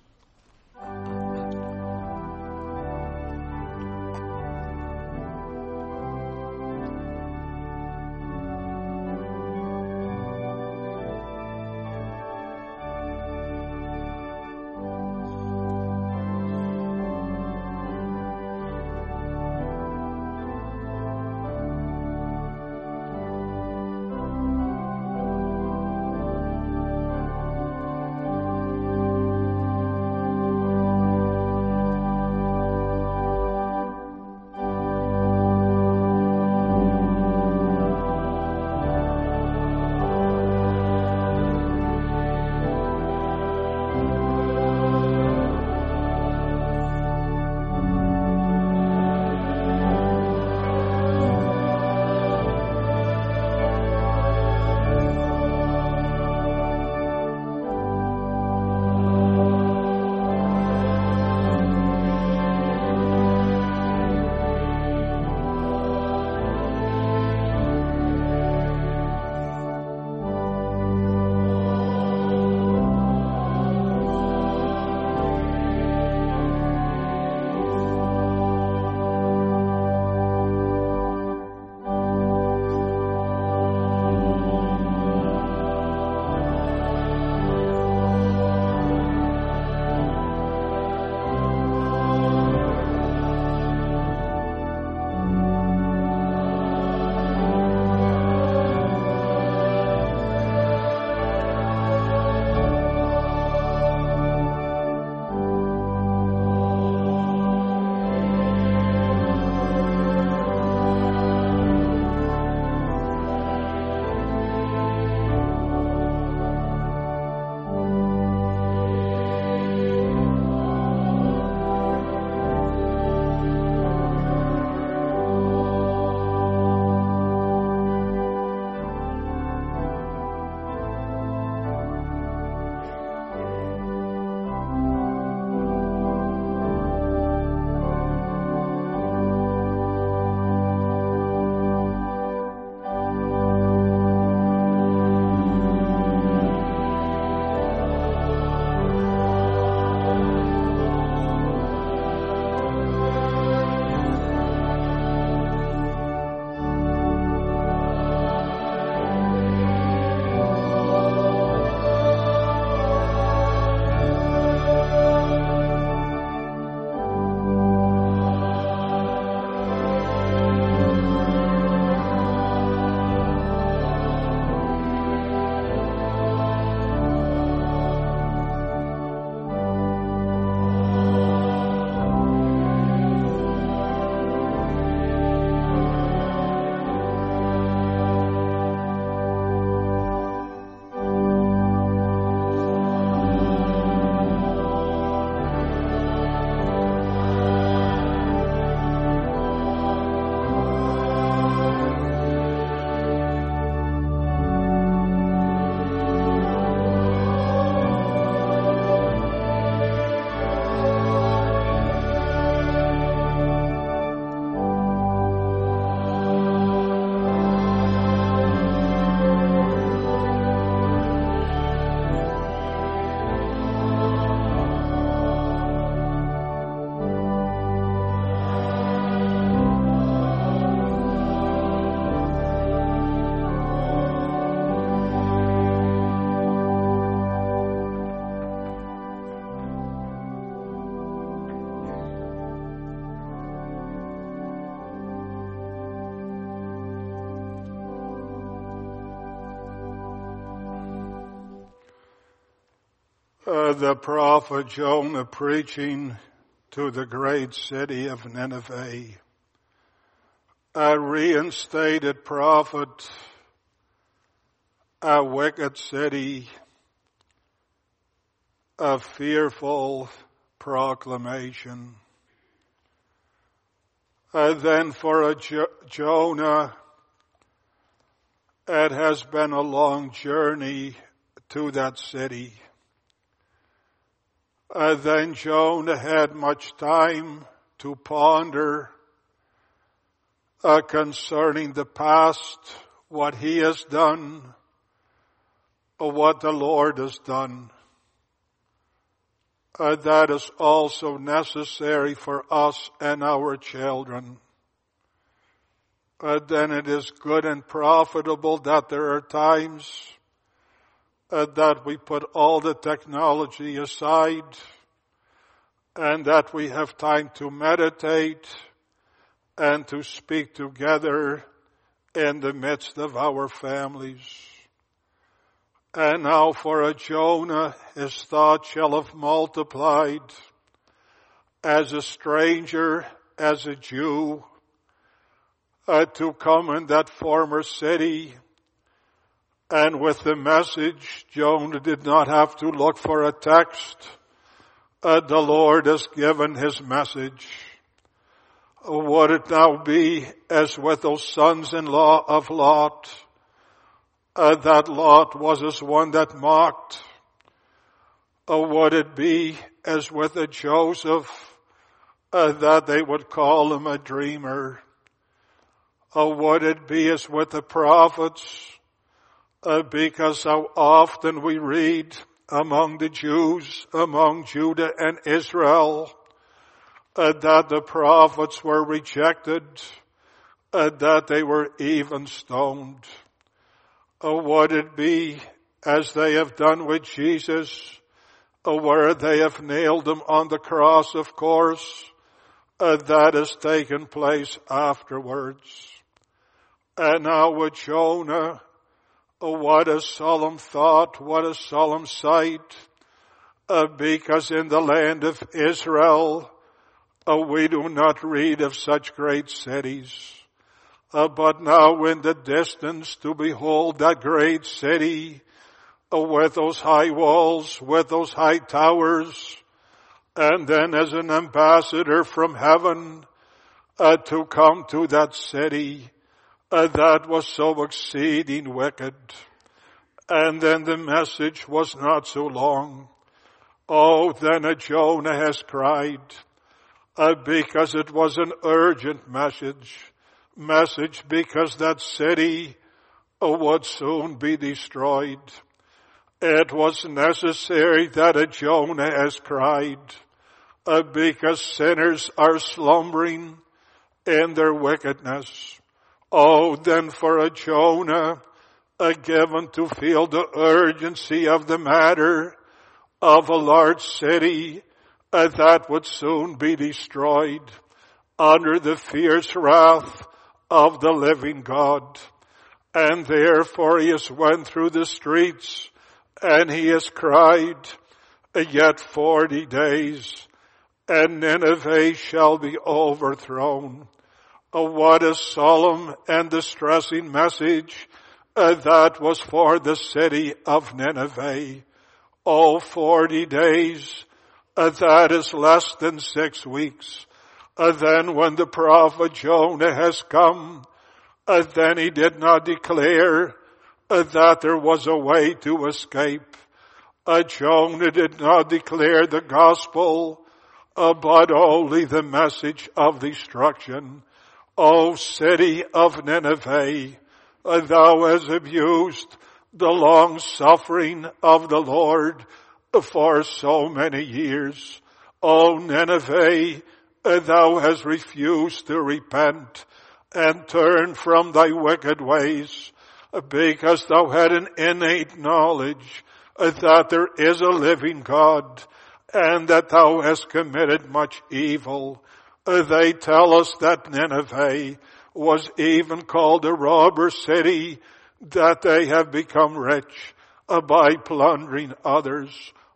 uh, the prophet Jonah preaching to the great city of Nineveh. A reinstated prophet, a wicked city, a fearful proclamation. And then for a jo- Jonah, it has been a long journey to that city. And then Jonah had much time to ponder uh, concerning the past, what he has done, or what the Lord has done. Uh, that is also necessary for us and our children. Uh, then it is good and profitable that there are times uh, that we put all the technology aside and that we have time to meditate and to speak together in the midst of our families. And now for a Jonah, his thoughts shall have multiplied as a stranger, as a Jew, uh, to come in that former city. And with the message, Jonah did not have to look for a text. Uh, the Lord has given his message. Would it now be as with those sons-in-law of Lot? Uh, that Lot was as one that mocked. Or would it be as with a Joseph, uh, that they would call him a dreamer? Or would it be as with the prophets, uh, because how often we read among the Jews, among Judah and Israel, uh, that the prophets were rejected, uh, that they were even stoned? Or would it be as they have done with Jesus, or where they have nailed him on the cross, of course, uh, that has taken place afterwards. And now with Jonah, oh, what a solemn thought, what a solemn sight, uh, because in the land of Israel, uh, we do not read of such great cities. Uh, but now in the distance to behold that great city uh, with those high walls, with those high towers, and then as an ambassador from heaven uh, to come to that city uh, that was so exceeding wicked. And then the message was not so long. Oh, then a Jonah has cried uh, because it was an urgent message. Message because that city would soon be destroyed. It was necessary that a Jonah has cried uh, because sinners are slumbering in their wickedness. Oh, then for a Jonah uh, given to feel the urgency of the matter of a large city uh, that would soon be destroyed under the fierce wrath of the living God. And therefore he has went through the streets and he has cried, yet forty days and Nineveh shall be overthrown. Oh, what a solemn and distressing message uh, that was for the city of Nineveh. Oh, forty days, uh, that is less than six weeks. Uh, then when the prophet Jonah has come, uh, then he did not declare uh, that there was a way to escape. Uh, Jonah did not declare the gospel, uh, but only the message of destruction. O city of Nineveh, uh, thou hast abused the long suffering of the Lord for so many years. O Nineveh, thou hast refused to repent and turn from thy wicked ways, because thou had an innate knowledge that there is a living God and that thou hast committed much evil. They tell us that Nineveh was even called a robber city, that they have become rich by plundering others.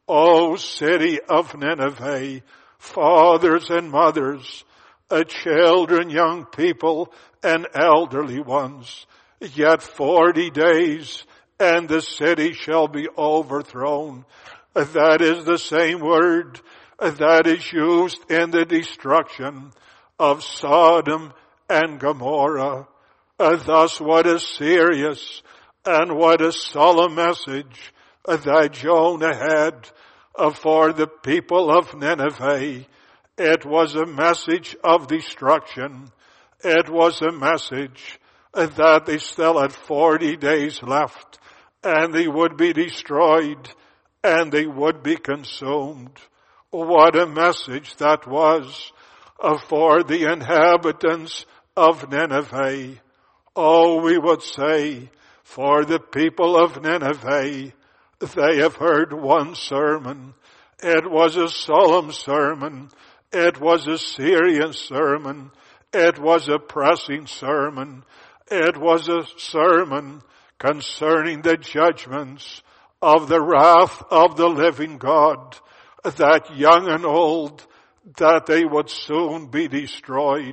O city of Nineveh, fathers and mothers, uh, children, young people, and elderly ones, yet forty days, and the city shall be overthrown. Uh, that is the same word uh, that is used in the destruction of Sodom and Gomorrah. Uh, thus what a serious and what a solemn message uh, that Jonah had uh, for the people of Nineveh. It was a message of destruction. It was a message uh, that they still had forty days left and they would be destroyed and they would be consumed. What a message that was uh, for the inhabitants of Nineveh. Oh, we would say, for the people of Nineveh, they have heard one sermon. It was a solemn sermon. It was a serious sermon. It was a pressing sermon. It was a sermon concerning the judgments of the wrath of the living God, that young and old, that they would soon be destroyed.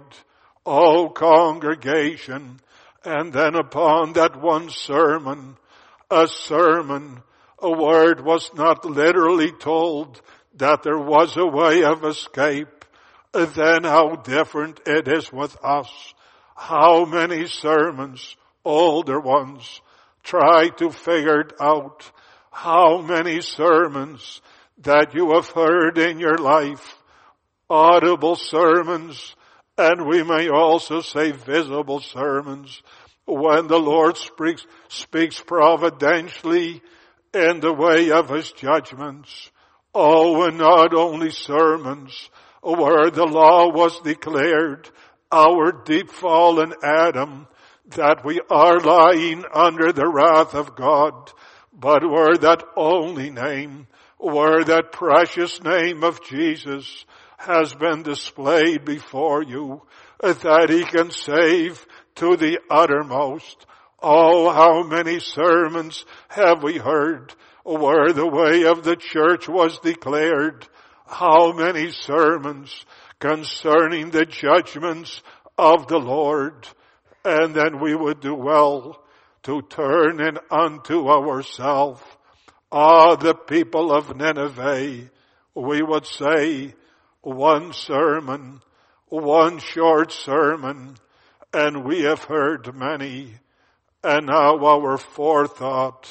O congregation, and then upon that one sermon, a sermon, a word was not literally told that there was a way of escape. Then how different it is with us. How many sermons, older ones, try to figure it out. How many sermons that you have heard in your life, audible sermons, and we may also say visible sermons, when the Lord speaks, speaks providentially in the way of His judgments. Oh, and not only sermons where the law was declared, our deep fallen Adam, that we are lying under the wrath of God, but where that only name, where that precious name of Jesus has been displayed before you, that He can save to the uttermost. Oh, how many sermons have we heard where the way of the church was declared? How many sermons concerning the judgments of the Lord? And then we would do well to turn in unto ourselves. Ah, the people of Nineveh, we would say, one sermon, one short sermon, and we have heard many. And now our forethought,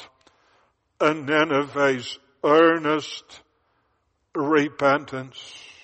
and Nineveh's earnest repentance.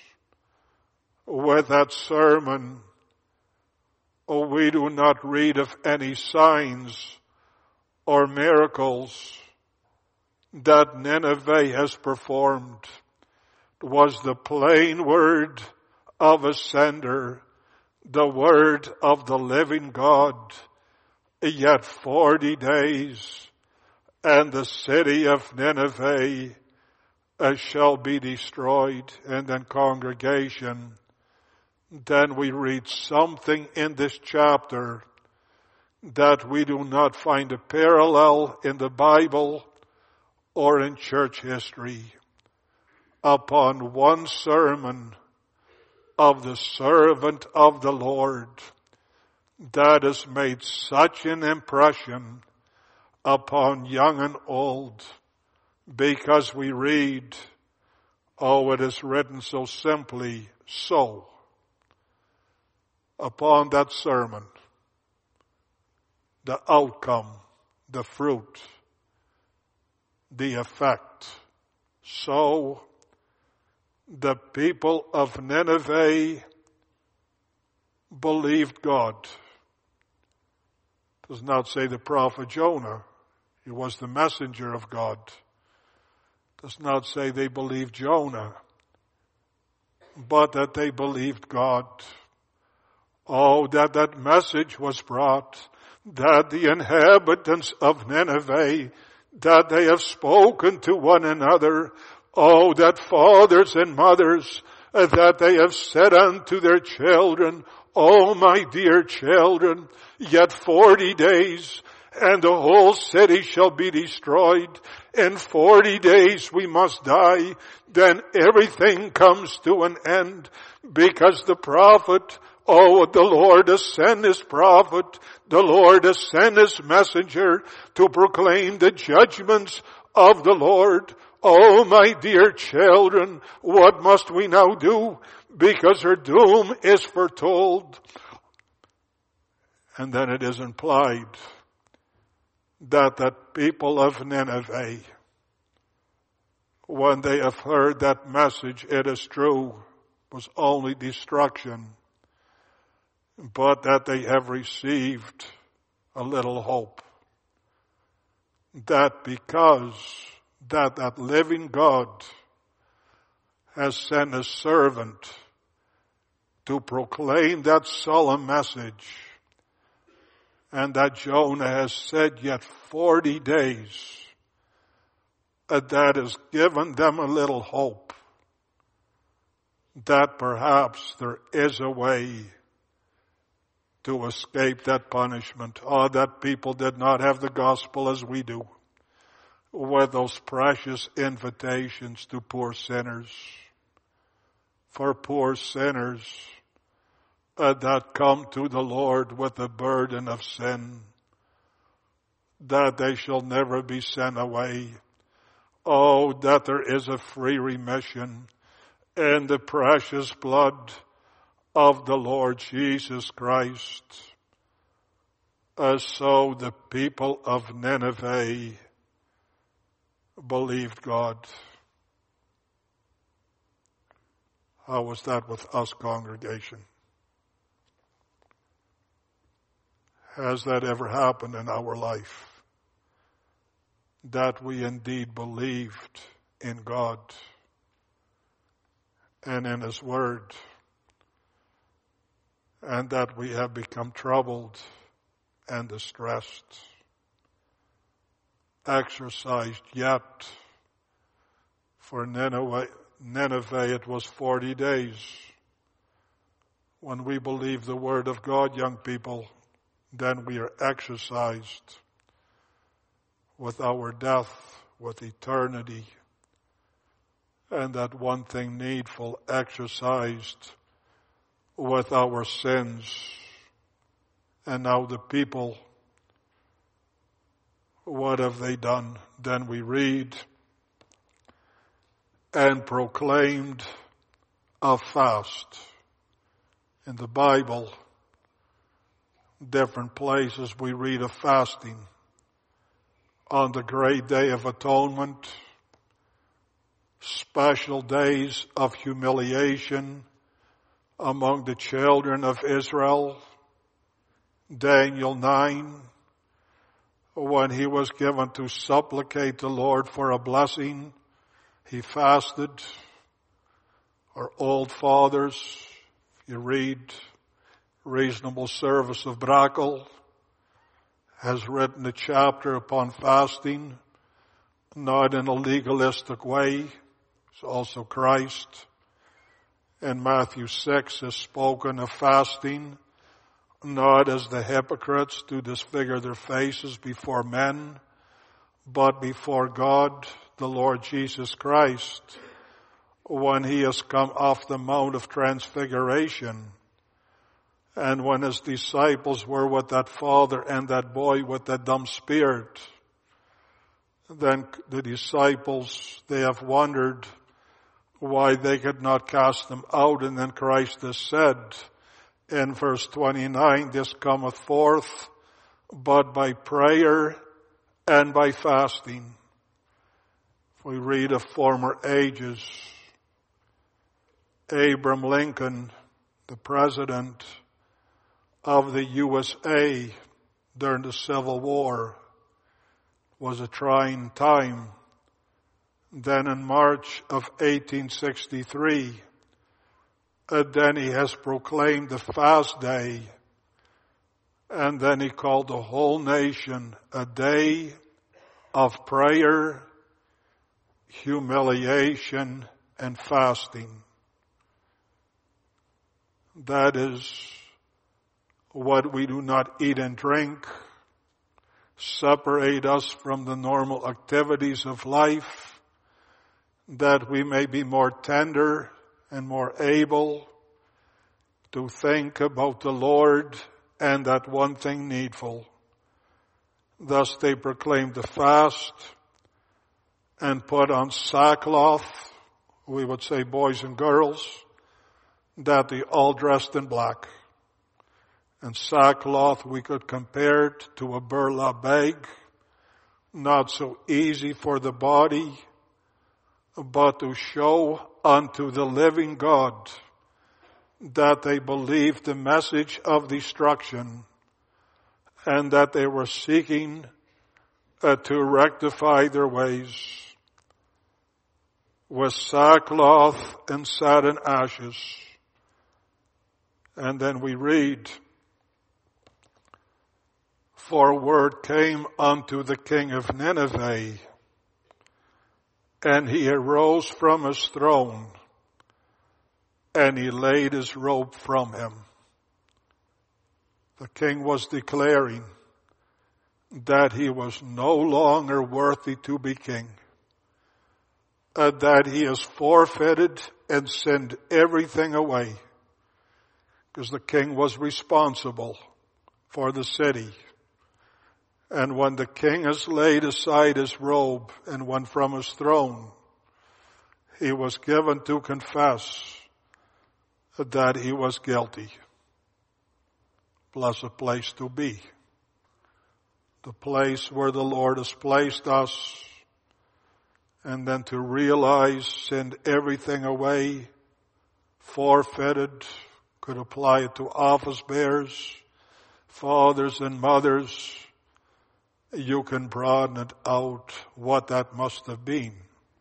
With that sermon, oh, we do not read of any signs or miracles that Nineveh has performed. It was the plain word of a sender, the word of the living God. Yet forty days, and the city of Nineveh uh, shall be destroyed. And then congregation, then we read something in this chapter that we do not find a parallel in the Bible or in church history. Upon one sermon of the servant of the Lord, that has made such an impression upon young and old, because we read, oh, it is written so simply, so. Upon that sermon, the outcome, the fruit, the effect. So, the people of Nineveh believed God. It does not say the prophet Jonah. He was the messenger of God. It does not say they believed Jonah, but that they believed God. Oh, that that message was brought, that the inhabitants of Nineveh, that they have spoken to one another. Oh, that fathers and mothers, uh, that they have said unto their children, oh, my dear children, yet forty days, and the whole city shall be destroyed. In forty days we must die. Then everything comes to an end, because the prophet, oh, the Lord has sent his prophet, the Lord has sent his messenger to proclaim the judgments of the Lord. Oh, my dear children, what must we now do? Because her doom is foretold. And then it is implied that the people of Nineveh, when they have heard that message, it is true, was only destruction, but that they have received a little hope. That because that that living God has sent a servant to proclaim that solemn message, and that Jonah has said yet forty days, that has given them a little hope that perhaps there is a way to escape that punishment. Oh, that people did not have the gospel as we do, with those precious invitations to poor sinners. For poor sinners uh, that come to the Lord with the burden of sin, that they shall never be sent away. Oh, that there is a free remission in the precious blood of the Lord Jesus Christ. Uh, so the people of Nineveh believed God. How was that with us, congregation? Has that ever happened in our life? That we indeed believed in God and in His Word, and that we have become troubled and distressed, exercised yet. For Nineveh, Nineveh it was forty days. When we believe the Word of God, young people, then we are exercised with our death, with eternity, and that one thing needful, exercised with our sins. And now the people, what have they done? Then we read, and proclaimed a fast. In the Bible, different places we read of fasting. On the great day of atonement, special days of humiliation among the children of Israel. Daniel nine, when he was given to supplicate the Lord for a blessing, he fasted. Our old fathers, if you read Reasonable Service of Brakel, has written a chapter upon fasting, not in a legalistic way. It's also Christ. In Matthew six has spoken of fasting, not as the hypocrites do disfigure their faces before men, but before God, the Lord Jesus Christ, when He has come off the Mount of Transfiguration. And when His disciples were with that father and that boy with that dumb spirit, then the disciples, they have wondered why they could not cast them out. And then Christ has said in verse twenty-nine, this cometh forth but by prayer and by fasting. If we read of former ages, Abraham Lincoln, the president of the U S A during the Civil War, was a trying time. Then in March of eighteen sixty-three, uh, then he has proclaimed the fast day, and then he called the whole nation a day of prayer, humiliation, and fasting. That is what we do not eat and drink, separate us from the normal activities of life, that we may be more tender and more able to think about the Lord and that one thing needful. Thus they proclaimed the fast and put on sackcloth, we would say boys and girls, that they all dressed in black. And sackcloth we could compare it to a burlap bag, not so easy for the body, but to show unto the living God that they believed the message of destruction and that they were seeking uh, to rectify their ways. With sackcloth and satin ashes. And then we read, for word came unto the king of Nineveh, and he arose from his throne, and he laid his robe from him. The king was declaring that he was no longer worthy to be king, uh, that he has forfeited and sent everything away, because the king was responsible for the city. And when the king has laid aside his robe and went from his throne, he was given to confess that he was guilty. Blessed place to be. The place where the Lord has placed us. And then to realize, send everything away, forfeited, could apply it to office bearers, fathers and mothers. You can broaden it out what that must have been.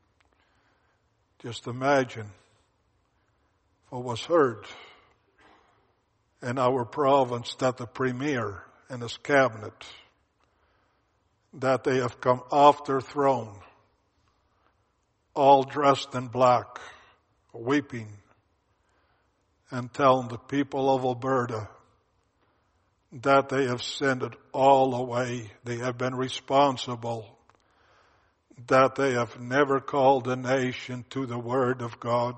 Just imagine what was heard in our province, that the premier and his cabinet, that they have come off their throne, all dressed in black, weeping, and telling the people of Alberta that they have sent it all away. They have been responsible, that they have never called a nation to the word of God.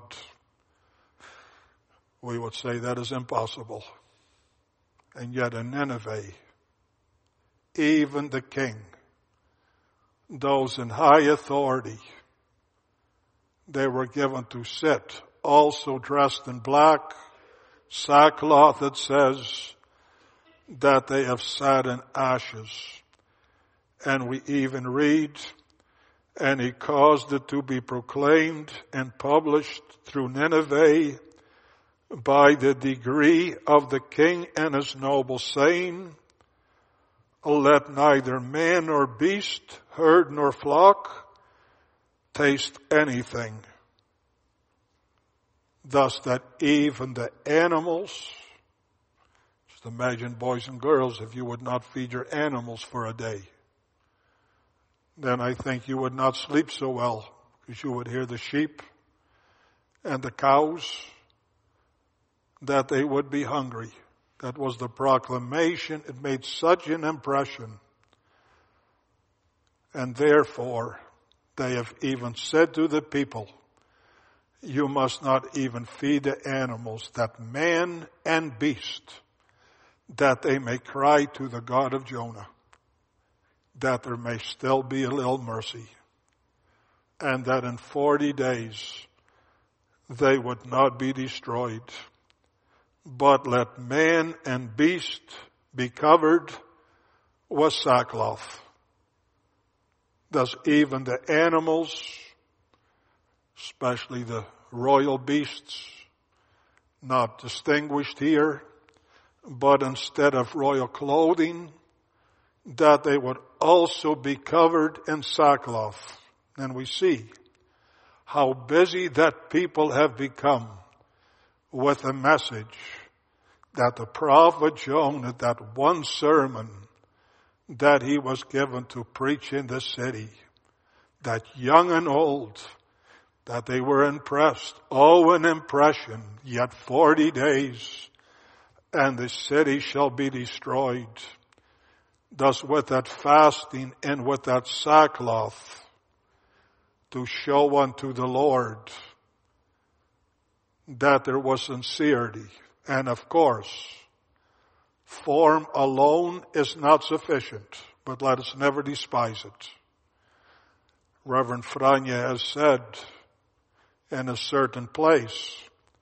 We would say that is impossible. And yet in Nineveh, even the king, those in high authority, they were given to sit, also dressed in black, sackcloth, it says, that they have sat in ashes. And we even read, and he caused it to be proclaimed and published through Nineveh by the decree of the king and his nobles, saying, let neither man nor beast, herd nor flock, taste anything. Thus that even the animals, just imagine boys and girls, if you would not feed your animals for a day, then I think you would not sleep so well, because you would hear the sheep and the cows, that they would be hungry. That was the proclamation. It made such an impression. And therefore, they have even said to the people, you must not even feed the animals, that man and beast, that they may cry to the God of Jonah, that there may still be a little mercy, and that in forty days they would not be destroyed. But let man and beast be covered with sackcloth. Thus even the animals, especially the royal beasts, not distinguished here, but instead of royal clothing, that they would also be covered in sackcloth. And we see how busy that people have become with a message that the prophet Jonah, that one sermon that he was given to preach in the city, that young and old, that they were impressed. Oh, an impression, yet forty days, and the city shall be destroyed. Thus with that fasting and with that sackcloth to show unto the Lord that there was sincerity. And of course, form alone is not sufficient, but let us never despise it. Reverend Franja has said in a certain place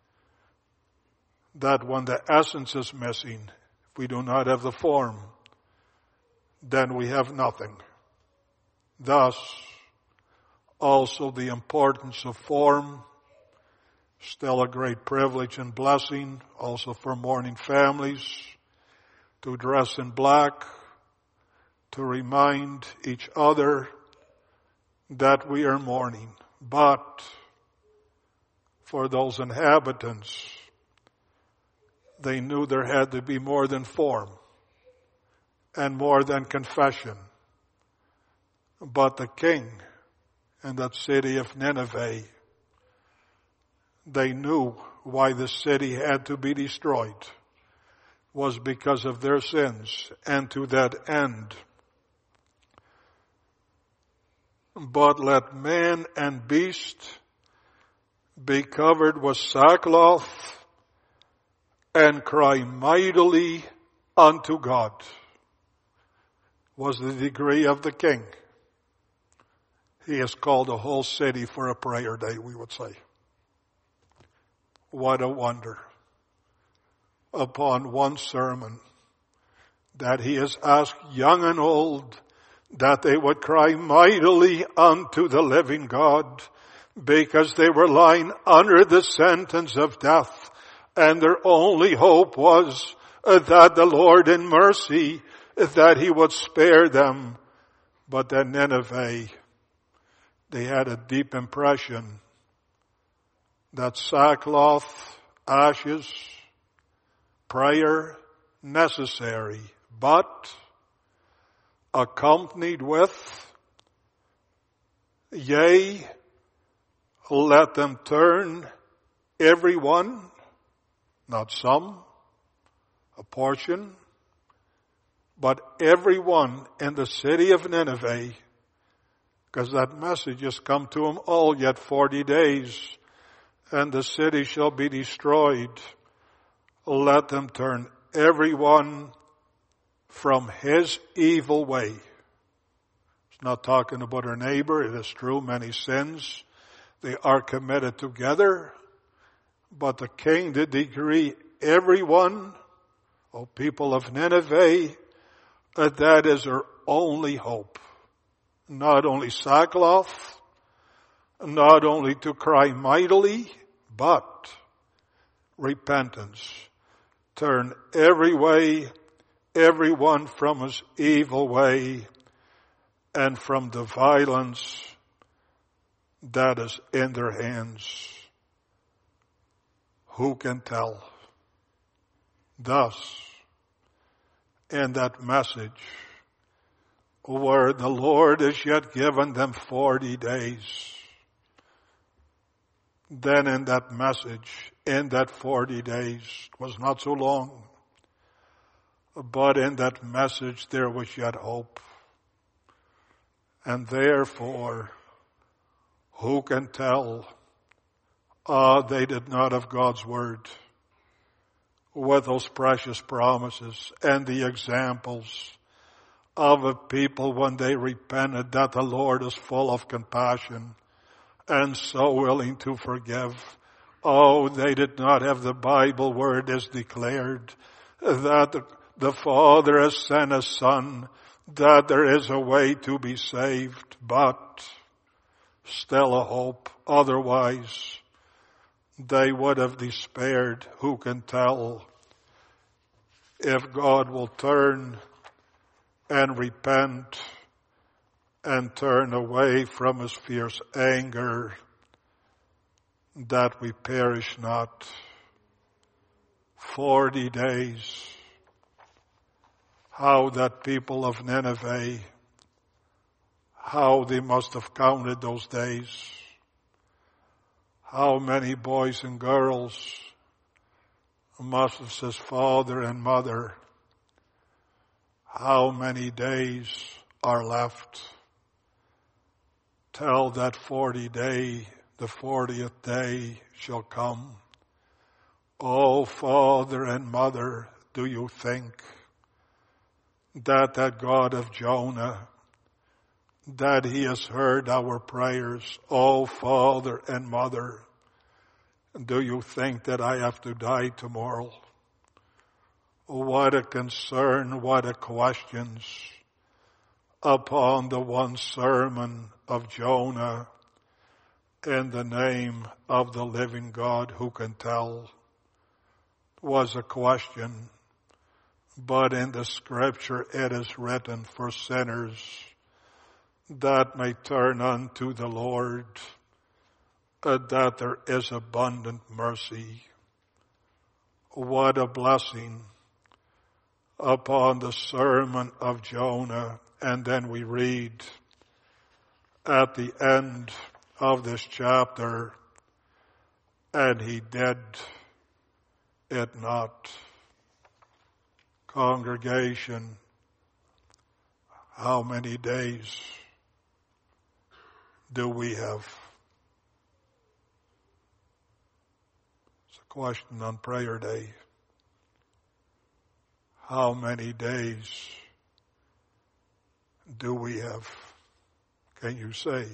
that when the essence is missing, if we do not have the form, then we have nothing. Thus, also the importance of form, still a great privilege and blessing, also for mourning families, to dress in black, to remind each other that we are mourning. But for those inhabitants, they knew there had to be more than form and more than confession. But the king in that city of Nineveh, they knew why the city had to be destroyed was because of their sins, and to that end. But let man and beast be covered with sackcloth and cry mightily unto God, was the decree of the king. He has called the whole city for a prayer day, we would say. What a wonder. Upon one sermon that he has asked young and old that they would cry mightily unto the living God, because they were lying under the sentence of death, and their only hope was that the Lord in mercy, that he would spare them. But then Nineveh, they had a deep impression that sackcloth, ashes, prayer necessary, but accompanied with, yea, let them turn everyone, not some, a portion, but everyone in the city of Nineveh, because that message has come to them all, yet forty days, and the city shall be destroyed. Let them turn everyone from his evil way. It's not talking about our neighbor. It is true, many sins, they are committed together. But the king did decree everyone, O people of Nineveh, that that is our only hope. Not only sackcloth, not only to cry mightily, but repentance. Turn every way, everyone from his evil way, and from the violence that is in their hands. Who can tell? Thus, in that message, where the Lord has yet given them forty days, then in that message, in that forty days, was not so long, but in that message there was yet hope. And therefore, who can tell? Ah, uh, they did not have God's word with those precious promises and the examples of a people when they repented that the Lord is full of compassion and so willing to forgive. Oh, they did not have the Bible where it is declared that the, the Father has sent a Son, that there is a way to be saved, but still a hope. Otherwise, they would have despaired. Who can tell if God will turn and repent and turn away from his fierce anger, that we perish not. Forty days. How that people of Nineveh, how they must have counted those days. How many boys and girls must have said father and mother. how many days are left till that forty day, the fortieth day shall come. Oh, father and mother, do you think that that God of Jonah, that he has heard our prayers? Oh, father and mother, do you think that I have to die tomorrow? What a concern, what a questions upon the one sermon of Jonah in the name of the living God who can tell. Was a question, but in the scripture it is written for sinners that may turn unto the Lord, uh, that there is abundant mercy. What a blessing upon the sermon of Jonah. And then we read at the end of this chapter, and he did it not. Congregation, how many days do we have? It's a question on prayer day. How many days do we have? Can you say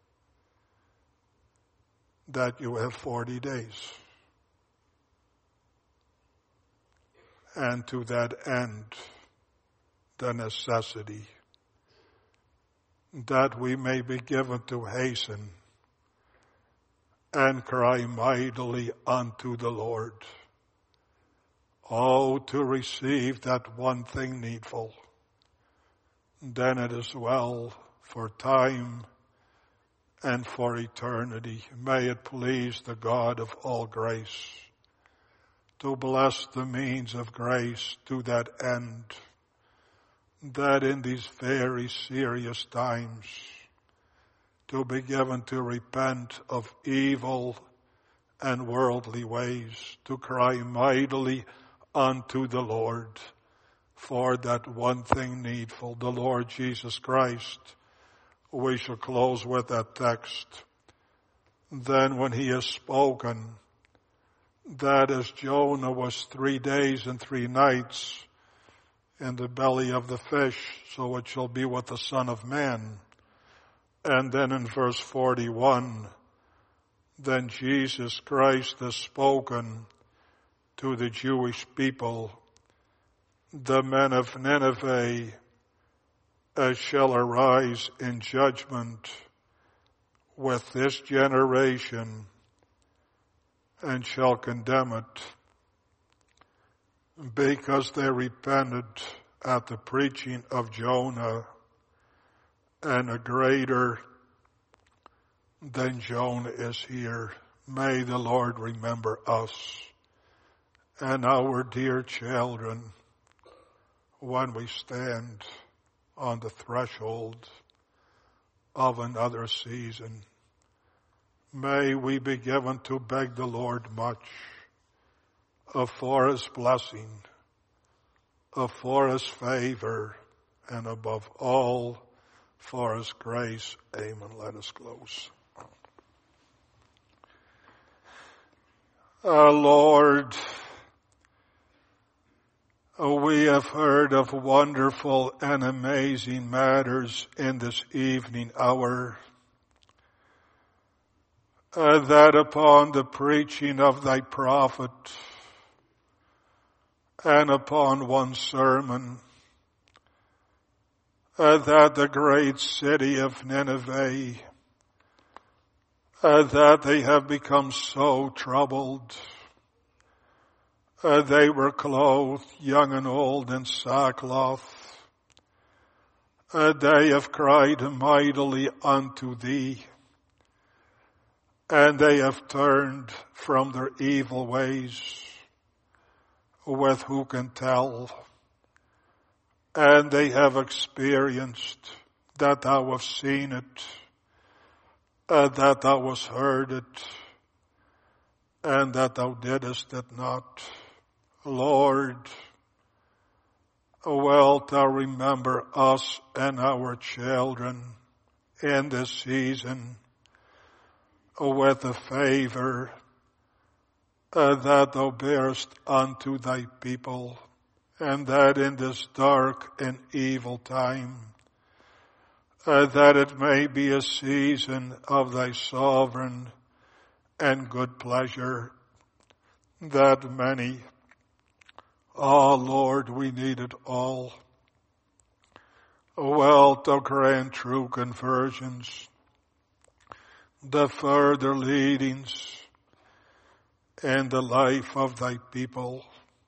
that you have forty days? And to that end, the necessity that we may be given to hasten and cry mightily unto the Lord. Oh, to receive that one thing needful. Then it is well for time and for eternity. May it please the God of all grace to bless the means of grace to that end, that in these very serious times to be given to repent of evil and worldly ways, to cry mightily unto the Lord for that one thing needful, the Lord Jesus Christ. We shall close with that text. Then when he has spoken, that as Jonah was three days and three nights in the belly of the fish, so it shall be with the Son of Man. And then in verse forty-one, then Jesus Christ has spoken to the Jewish people, the men of Nineveh uh, shall arise in judgment with this generation and shall condemn it, because they repented at the preaching of Jonah, and a greater than Jonah is here. May the Lord remember us and our dear children when we stand on the threshold of another season. May we be given to beg the Lord much of for his blessing, of for his favor, and above all, for his grace. Amen. Let us close. Uh, Lord, we have heard of wonderful and amazing matters in this evening hour. Uh, that upon the preaching of thy prophet and upon one sermon, uh, that the great city of Nineveh, uh, that they have become so troubled. Uh, they were clothed, young and old, in sackcloth. Uh, they have cried mightily unto thee. And they have turned from their evil ways, with who can tell. And they have experienced that thou hast seen it, uh, that thou hast heard it, and that thou didst it not. Lord, wilt thou remember us and our children in this season with the favor uh, that thou bearest unto thy people, and that in this dark and evil time, uh, that it may be a season of thy sovereign and good pleasure, that many, oh Lord, we need it all, wilt thou grant true conversions, the further leadings in the life of thy people.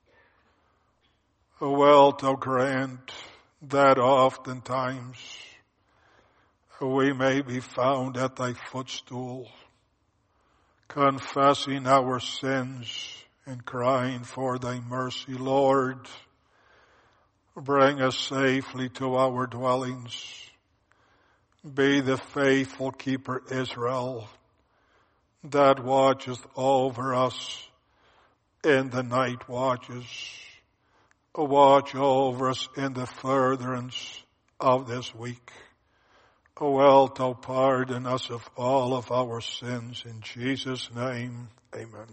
Wilt thou grant that oftentimes we may be found at thy footstool, confessing our sins and crying for thy mercy. Lord, bring us safely to our dwellings. Be the faithful keeper Israel that watcheth over us in the night watches. Watch over us in the furtherance of this week. Wilt thou pardon us of all of our sins. In Jesus' name, amen.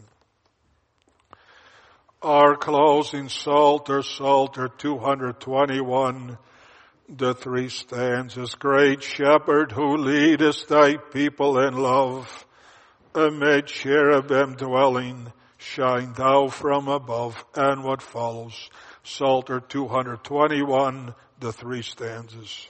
Our closing Psalter, Psalter two twenty-one, the three stanzas. Great Shepherd, who leadest thy people in love, amid cherubim dwelling, shine thou from above. And what follows? Psalter two twenty-one, the three stanzas.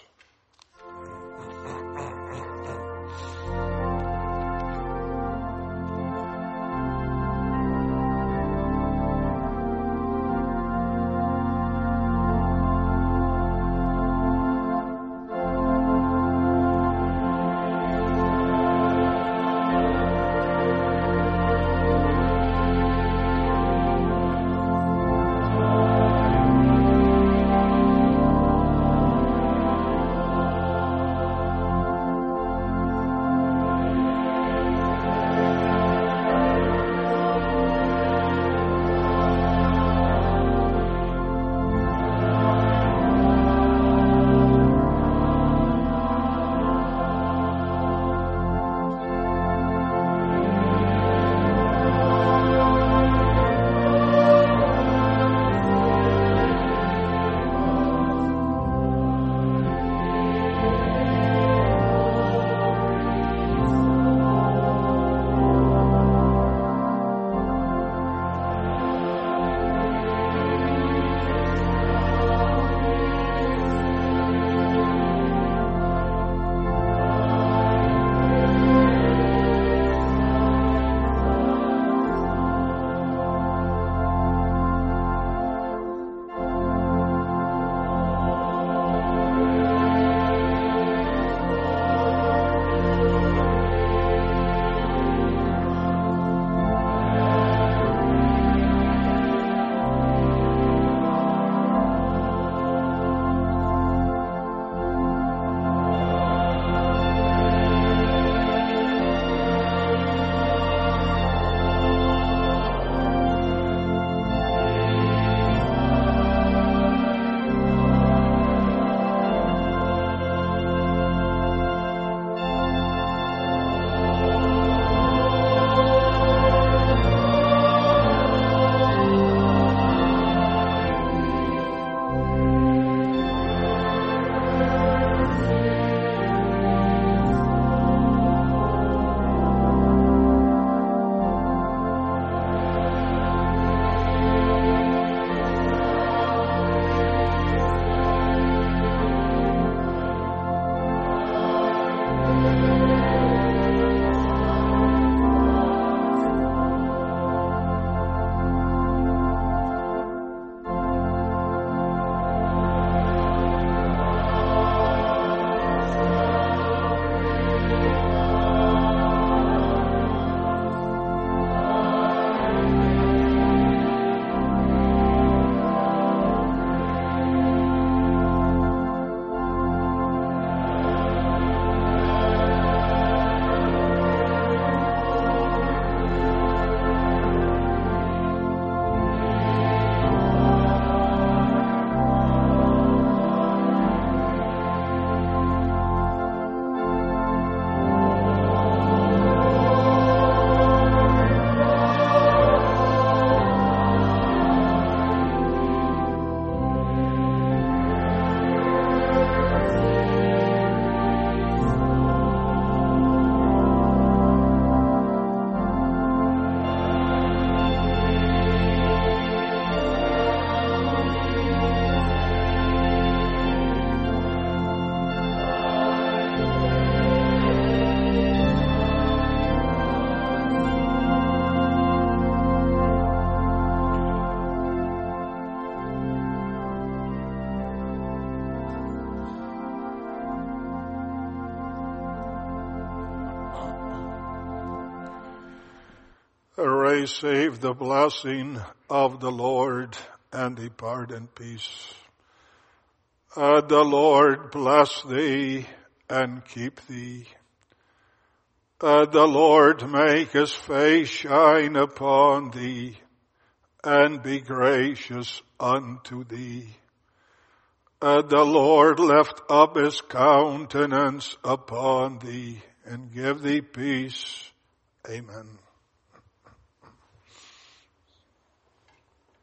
receive the blessing of the Lord and depart in peace. Uh, the Lord bless thee and keep thee. Uh, the Lord make his face shine upon thee and be gracious unto thee. Uh, the Lord lift up his countenance upon thee and give thee peace. Amen.